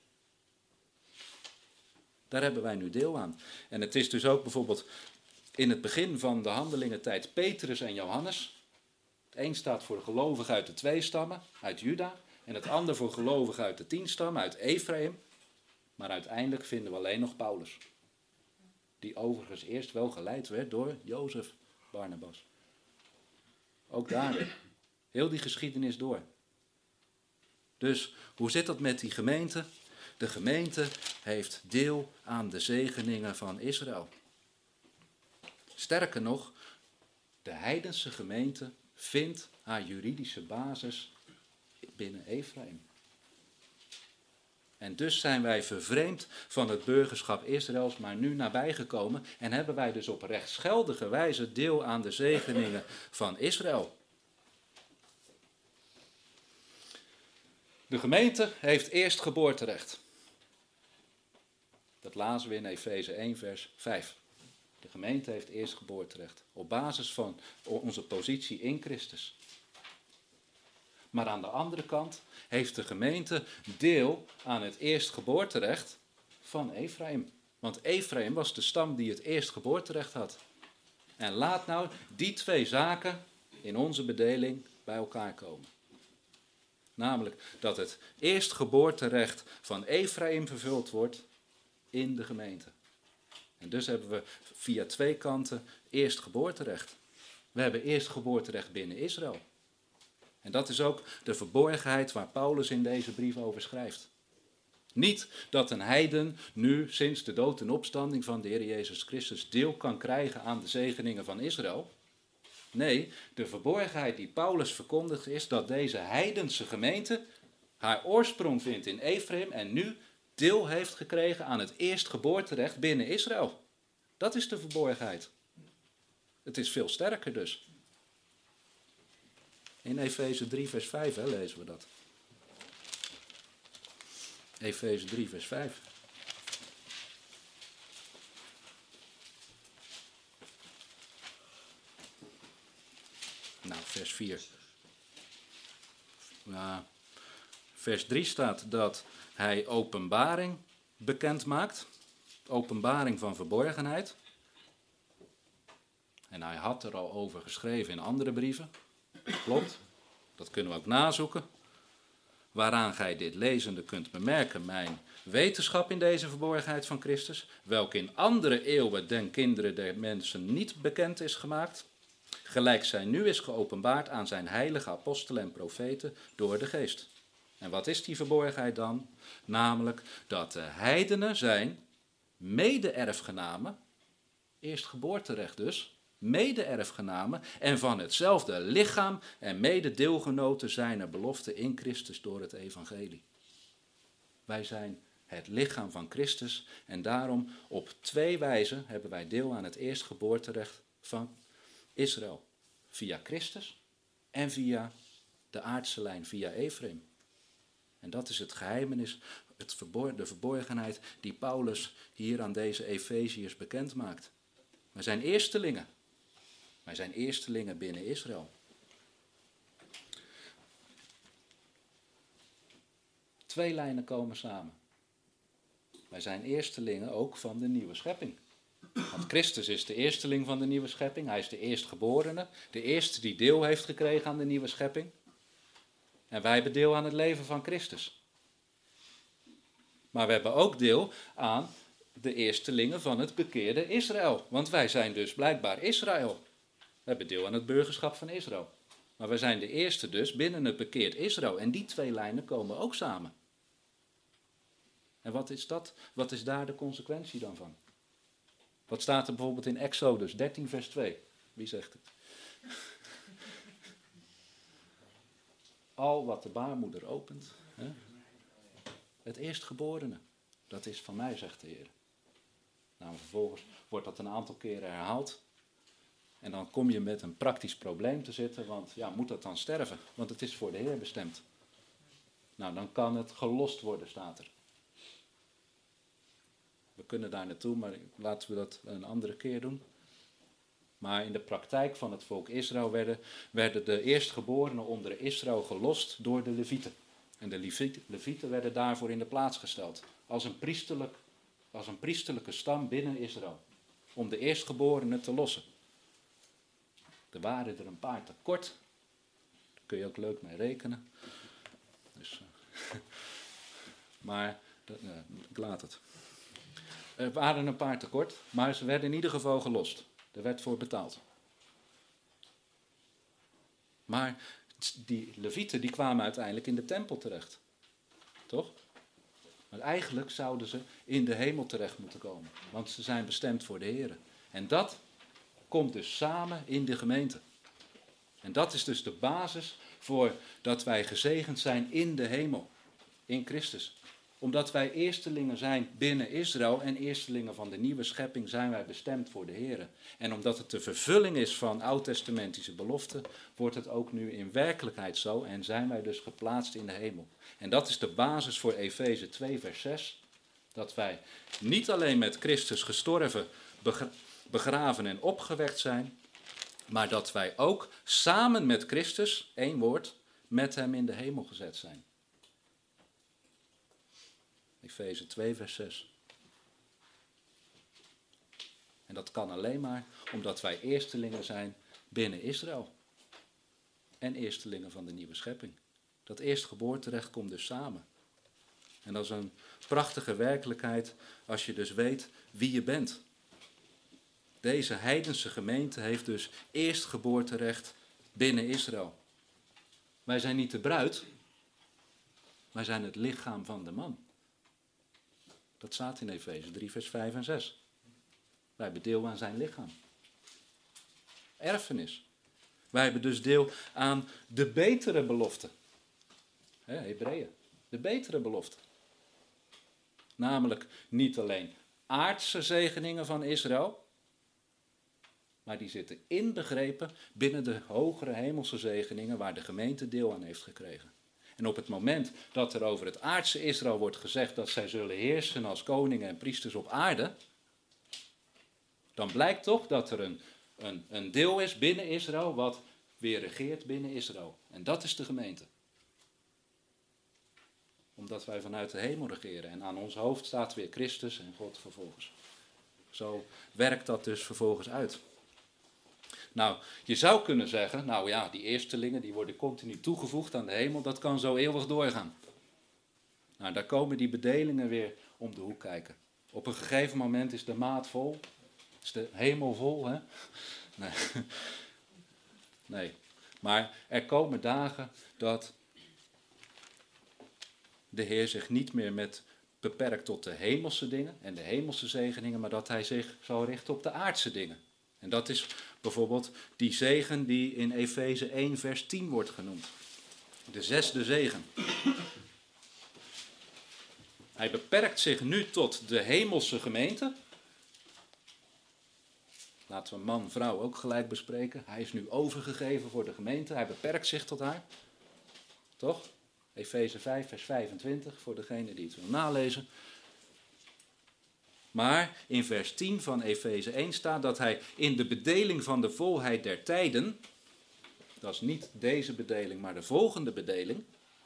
Daar hebben wij nu deel aan. En het is dus ook bijvoorbeeld in het begin van de handelingentijd Petrus en Johannes. Het een staat voor gelovigen uit de twee stammen, uit Juda, en het ander voor gelovigen uit de tien stammen, uit Ephraim. Maar uiteindelijk vinden we alleen nog Paulus. Die overigens eerst wel geleid werd door Jozef Barnabas. Ook daar weer. Heel die geschiedenis door. Dus hoe zit dat met die gemeente? De gemeente heeft deel aan de zegeningen van Israël. Sterker nog, de heidense gemeente vindt haar juridische basis binnen Ephraim. En dus zijn wij vervreemd van het burgerschap Israëls, maar nu nabijgekomen en hebben wij dus op rechtsgeldige wijze deel aan de zegeningen van Israël. De gemeente heeft eerstgeboorterecht. Dat lazen we in Efeze één vers vijf. De gemeente heeft eerstgeboorterecht op basis van onze positie in Christus. Maar aan de andere kant heeft de gemeente deel aan het eerstgeboorterecht van Ephraim. Want Ephraim was de stam die het eerstgeboorterecht had. En laat nou die twee zaken in onze bedeling bij elkaar komen. Namelijk dat het eerstgeboorterecht van Ephraim vervuld wordt in de gemeente. En dus hebben we via twee kanten eerstgeboorterecht. We hebben eerstgeboorterecht binnen Israël. En dat is ook de verborgenheid waar Paulus in deze brief over schrijft. Niet dat een heiden nu sinds de dood en opstanding van de Heer Jezus Christus deel kan krijgen aan de zegeningen van Israël. Nee, de verborgenheid die Paulus verkondigt is dat deze heidense gemeente haar oorsprong vindt in Ephraim en nu deel heeft gekregen aan het eerstgeboorterecht binnen Israël. Dat is de verborgenheid. Het is veel sterker dus. In Efeze drie vers vijf hè, lezen we dat. Efeze drie vers vijf. Nou, vers vier. Nou, vers drie staat dat hij openbaring bekend maakt. Openbaring van verborgenheid. En hij had er al over geschreven in andere brieven. Klopt, dat kunnen we ook nazoeken. waaraan gij dit lezende kunt bemerken, mijn wetenschap in deze verborgenheid van Christus, welke in andere eeuwen den kinderen der mensen niet bekend is gemaakt, gelijk zij nu is geopenbaard aan zijn heilige apostelen en profeten door de geest. En wat is die verborgenheid dan? Namelijk dat de heidenen zijn mede-erfgenamen, eerstgeboorterecht dus, mede-erfgenamen en van hetzelfde lichaam en mede-deelgenoten zijner belofte in Christus door het evangelie. Wij zijn het lichaam van Christus en daarom op twee wijzen hebben wij deel aan het eerstgeboorterecht van Israël. Via Christus en via de aardse lijn, via Efraim. En dat is het geheimenis, het verbor- de verborgenheid die Paulus hier aan deze Efeziërs bekend maakt. Wij zijn eerstelingen. Wij zijn eerstelingen binnen Israël. Twee lijnen komen samen. Wij zijn eerstelingen ook van de nieuwe schepping. Want Christus is de eersteling van de nieuwe schepping. Hij is de eerstgeborene. De eerste die deel heeft gekregen aan de nieuwe schepping. En wij hebben deel aan het leven van Christus. Maar we hebben ook deel aan de eerstelingen van het bekeerde Israël. Want wij zijn dus blijkbaar Israël. We hebben deel aan het burgerschap van Israël. Maar wij zijn de eerste dus binnen het bekeerd Israël. En die twee lijnen komen ook samen. En wat is dat? Wat is daar de consequentie dan van? Wat staat er bijvoorbeeld in Exodus dertien vers twee? Wie zegt het? Al wat de baarmoeder opent, hè? Het eerstgeborene, dat is van mij, zegt de Heer. Nou, vervolgens wordt dat een aantal keren herhaald. En dan kom je met een praktisch probleem te zitten, want ja, moet dat dan sterven? Want het is voor de Heer bestemd. Nou, dan kan het gelost worden, staat er. We kunnen daar naartoe, maar laten we dat een andere keer doen. Maar in de praktijk van het volk Israël werden, werden de eerstgeborenen onder Israël gelost door de Levieten. En de Levieten, Levieten werden daarvoor in de plaats gesteld. Als een, priesterlijk, als een priesterlijke stam binnen Israël. Om de eerstgeborenen te lossen. Er waren er een paar tekort. Daar kun je ook leuk mee rekenen. Dus, uh, maar, uh, ik laat het. Er waren een paar tekort, maar ze werden in ieder geval gelost. Er werd voor betaald. Maar die Levieten die kwamen uiteindelijk in de tempel terecht. Toch? Maar eigenlijk zouden ze in de hemel terecht moeten komen. Want ze zijn bestemd voor de Heer. En dat komt dus samen in de gemeente. En dat is dus de basis voor dat wij gezegend zijn in de hemel. In Christus. Omdat wij eerstelingen zijn binnen Israël en eerstelingen van de nieuwe schepping zijn wij bestemd voor de Heer. En omdat het de vervulling is van oud-testamentische beloften, wordt het ook nu in werkelijkheid zo en zijn wij dus geplaatst in de hemel. En dat is de basis voor Efeze twee vers zes, dat wij niet alleen met Christus gestorven, begraven en opgewekt zijn, maar dat wij ook samen met Christus, één woord, met hem in de hemel gezet zijn. Efeze twee vers zes. En dat kan alleen maar omdat wij eerstelingen zijn binnen Israël. En eerstelingen van de nieuwe schepping. Dat eerstgeboorterecht komt dus samen. En dat is een prachtige werkelijkheid als je dus weet wie je bent. Deze heidense gemeente heeft dus eerstgeboorterecht binnen Israël. Wij zijn niet de bruid, wij zijn het lichaam van de man. Dat staat in Efeze drie vers vijf en zes. Wij hebben deel aan zijn lichaam. Erfenis. Wij hebben dus deel aan de betere belofte. He, Hebreeën. De betere belofte. Namelijk niet alleen aardse zegeningen van Israël, maar die zitten inbegrepen binnen de hogere hemelse zegeningen waar de gemeente deel aan heeft gekregen. En op het moment dat er over het aardse Israël wordt gezegd dat zij zullen heersen als koningen en priesters op aarde, dan blijkt toch dat er een, een, een deel is binnen Israël wat weer regeert binnen Israël. En dat is de gemeente. Omdat wij vanuit de hemel regeren en aan ons hoofd staat weer Christus en God vervolgens. Zo werkt dat dus vervolgens uit. Nou, je zou kunnen zeggen, nou ja, die eerstelingen die worden continu toegevoegd aan de hemel, dat kan zo eeuwig doorgaan. Nou, daar komen die bedelingen weer om de hoek kijken. Op een gegeven moment is de maat vol. Is de hemel vol, hè? Nee. Nee. Maar er komen dagen dat de Heer zich niet meer met beperkt tot de hemelse dingen en de hemelse zegeningen, maar dat hij zich zal richten op de aardse dingen. En dat is bijvoorbeeld die zegen die in Efeze één vers tien wordt genoemd. De zesde zegen. Hij beperkt zich nu tot de hemelse gemeente. Laten we man, vrouw ook gelijk bespreken. Hij is nu overgegeven voor de gemeente. Hij beperkt zich tot haar. Toch? Efeze vijf vers vijfentwintig voor degene die het wil nalezen. Maar in vers tien van Efeze één staat dat hij in de bedeling van de volheid der tijden, dat is niet deze bedeling, maar de volgende bedeling.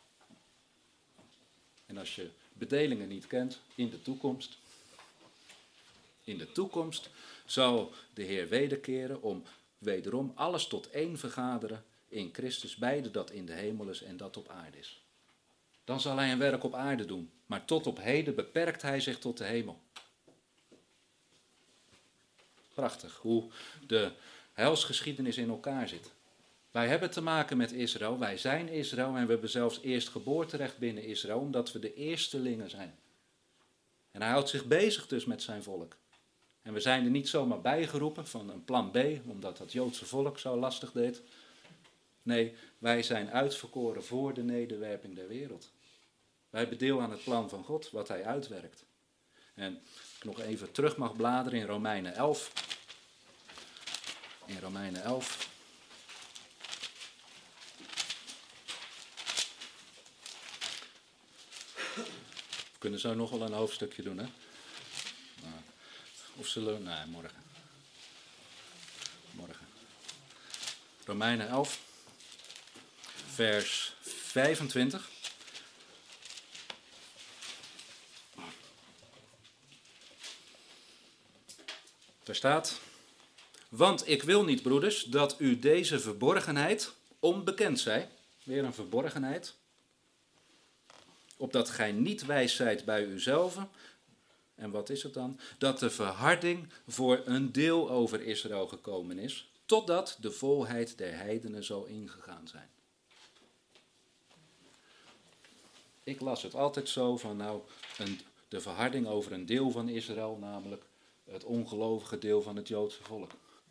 En als je bedelingen niet kent, in de toekomst. In de toekomst zal de Heer wederkeren om wederom alles tot één vergaderen in Christus, beide dat in de hemel is en dat op aarde is. Dan zal hij een werk op aarde doen, maar tot op heden beperkt hij zich tot de hemel. Prachtig hoe de heilsgeschiedenis in elkaar zit. Wij hebben te maken met Israël, wij zijn Israël en we hebben zelfs eerst geboorterecht binnen Israël, omdat we de eerstelingen zijn. En hij houdt zich bezig dus met zijn volk. En we zijn er niet zomaar bijgeroepen van een plan B, omdat dat Joodse volk zo lastig deed. Nee, wij zijn uitverkoren voor de nederwerping der wereld. Wij hebben deel aan het plan van God, wat hij uitwerkt. En als ik nog even terug mag bladeren in Romeinen elf. In Romeinen elf. We kunnen zo nog wel een hoofdstukje doen, hè? Nou, of zullen we... Nee, morgen. Morgen. Romeinen elf. Vers vijfentwintig. Daar staat: want ik wil niet, broeders, dat u deze verborgenheid onbekend zij. Weer een verborgenheid. Opdat gij niet wijs zijt bij uzelven. En wat is het dan? Dat de verharding voor een deel over Israël gekomen is, totdat de volheid der heidenen zal ingegaan zijn. Ik las het altijd zo van, nou, een, de verharding over een deel van Israël, namelijk het ongelovige deel van het Joodse volk.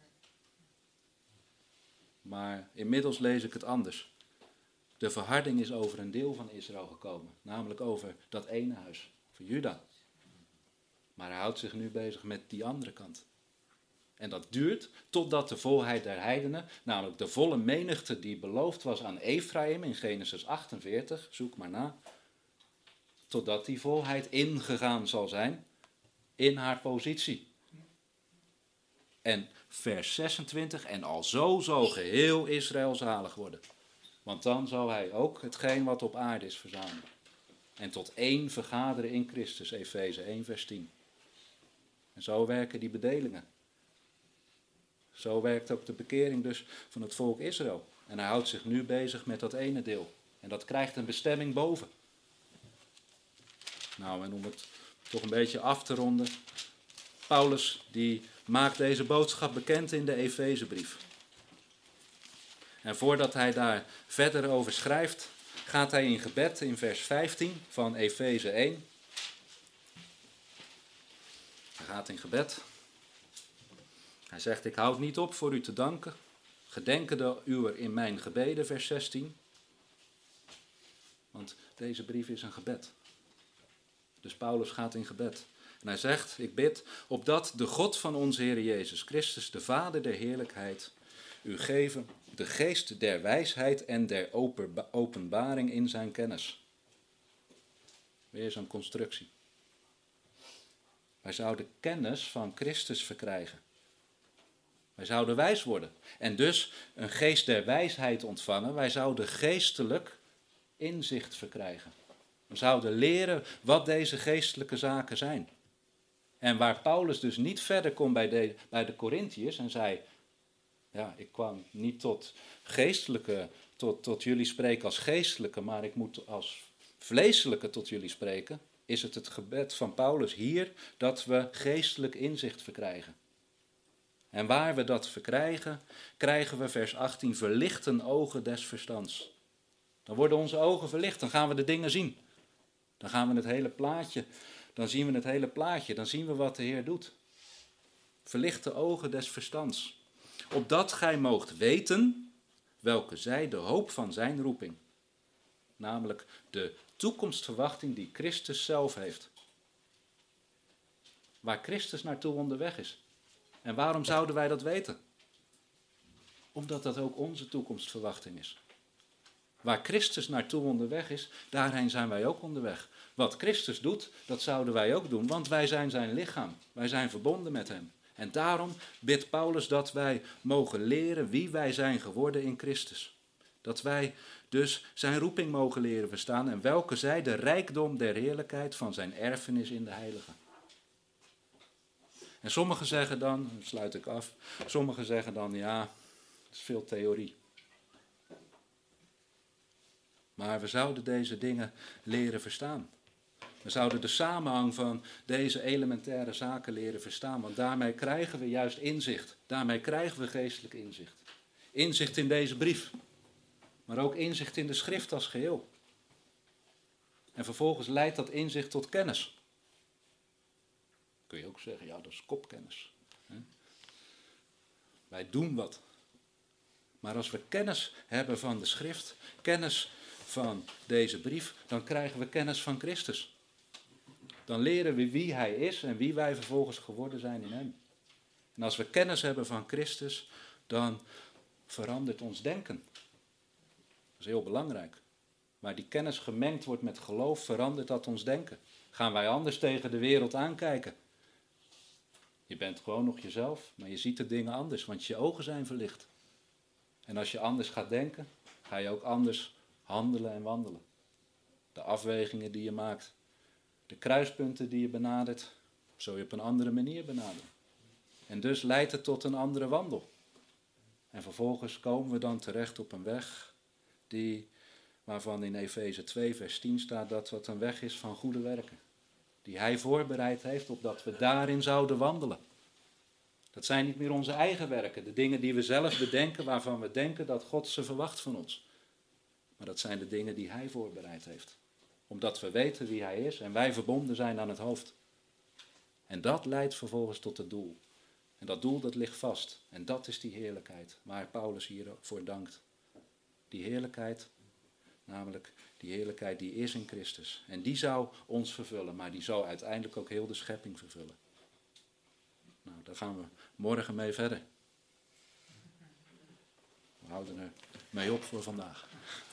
Maar inmiddels lees ik het anders. De verharding is over een deel van Israël gekomen, namelijk over dat ene huis, voor Juda. Maar hij houdt zich nu bezig met die andere kant. En dat duurt totdat de volheid der heidenen, namelijk de volle menigte die beloofd was aan Efraïm in Genesis achtenveertig, zoek maar na, totdat die volheid ingegaan zal zijn in haar positie. En vers zesentwintig, en alzo zal geheel Israël zalig worden. Want dan zal hij ook hetgeen wat op aarde is verzamelen. En tot één vergaderen in Christus, Efeze één vers tien. En zo werken die bedelingen. Zo werkt ook de bekering dus van het volk Israël. En hij houdt zich nu bezig met dat ene deel. En dat krijgt een bestemming boven. Nou, en om het toch een beetje af te ronden. Paulus die maakt deze boodschap bekend in de Efezebrief. En voordat hij daar verder over schrijft, gaat hij in gebed in vers vijftien van Efeze één. Hij gaat in gebed. Hij zegt, ik houd niet op voor u te danken. Gedenkende uwer in mijn gebeden, vers zestien. Want deze brief is een gebed. Dus Paulus gaat in gebed. En hij zegt, ik bid, opdat de God van onze Heer Jezus Christus, de Vader der heerlijkheid, u geven de geest der wijsheid en der openbaring in zijn kennis. Weer zo'n constructie. Wij zouden kennis van Christus verkrijgen. Wij zouden wijs worden. En dus een geest der wijsheid ontvangen. Wij zouden geestelijk inzicht verkrijgen. We zouden leren wat deze geestelijke zaken zijn. En waar Paulus dus niet verder kon bij de, bij de Korintiërs en zei, ja, ik kwam niet tot geestelijke, tot, tot jullie spreken als geestelijke, maar ik moet als vleeselijke tot jullie spreken, is het het gebed van Paulus hier dat we geestelijk inzicht verkrijgen. En waar we dat verkrijgen, krijgen we vers achttien, verlichten ogen des verstands. Dan worden onze ogen verlicht, dan gaan we de dingen zien. Dan gaan we het hele plaatje, dan zien we het hele plaatje, dan zien we wat de Heer doet. Verlichte ogen des verstands. Opdat gij moogt weten welke zij de hoop van zijn roeping. Namelijk de toekomstverwachting die Christus zelf heeft. Waar Christus naartoe onderweg is. En waarom zouden wij dat weten? Omdat dat ook onze toekomstverwachting is. Waar Christus naartoe onderweg is, daarheen zijn wij ook onderweg. Wat Christus doet, dat zouden wij ook doen, want wij zijn zijn lichaam. Wij zijn verbonden met hem. En daarom bidt Paulus dat wij mogen leren wie wij zijn geworden in Christus. Dat wij dus zijn roeping mogen leren verstaan en welke zij de rijkdom der heerlijkheid van zijn erfenis in de heiligen. En sommigen zeggen dan, dan sluit ik af, sommigen zeggen dan ja, het is veel theorie. Maar we zouden deze dingen leren verstaan. We zouden de samenhang van deze elementaire zaken leren verstaan, want daarmee krijgen we juist inzicht. Daarmee krijgen we geestelijk inzicht. Inzicht in deze brief, maar ook inzicht in de schrift als geheel. En vervolgens leidt dat inzicht tot kennis. Kun je ook zeggen, ja, dat is kopkennis. Wij doen wat. Maar als we kennis hebben van de schrift, kennis van deze brief, dan krijgen we kennis van Christus. Dan leren we wie hij is en wie wij vervolgens geworden zijn in hem. En als we kennis hebben van Christus, dan verandert ons denken. Dat is heel belangrijk. Waar die kennis gemengd wordt met geloof, verandert dat ons denken. Gaan wij anders tegen de wereld aankijken? Je bent gewoon nog jezelf, maar je ziet de dingen anders, want je ogen zijn verlicht. En als je anders gaat denken, ga je ook anders handelen en wandelen. De afwegingen die je maakt, de kruispunten die je benadert, zul je op een andere manier benaderen. En dus leidt het tot een andere wandel. En vervolgens komen we dan terecht op een weg die, waarvan in Efeze twee vers tien staat dat het een weg is van goede werken. Die hij voorbereid heeft opdat we daarin zouden wandelen. Dat zijn niet meer onze eigen werken, de dingen die we zelf bedenken, waarvan we denken dat God ze verwacht van ons. Maar dat zijn de dingen die hij voorbereid heeft. Omdat we weten wie hij is en wij verbonden zijn aan het hoofd. En dat leidt vervolgens tot het doel. En dat doel dat ligt vast. En dat is die heerlijkheid waar Paulus hier voor dankt. Die heerlijkheid, namelijk die heerlijkheid die is in Christus. En die zou ons vervullen, maar die zou uiteindelijk ook heel de schepping vervullen. Nou, daar gaan we morgen mee verder. We houden er mee op voor vandaag.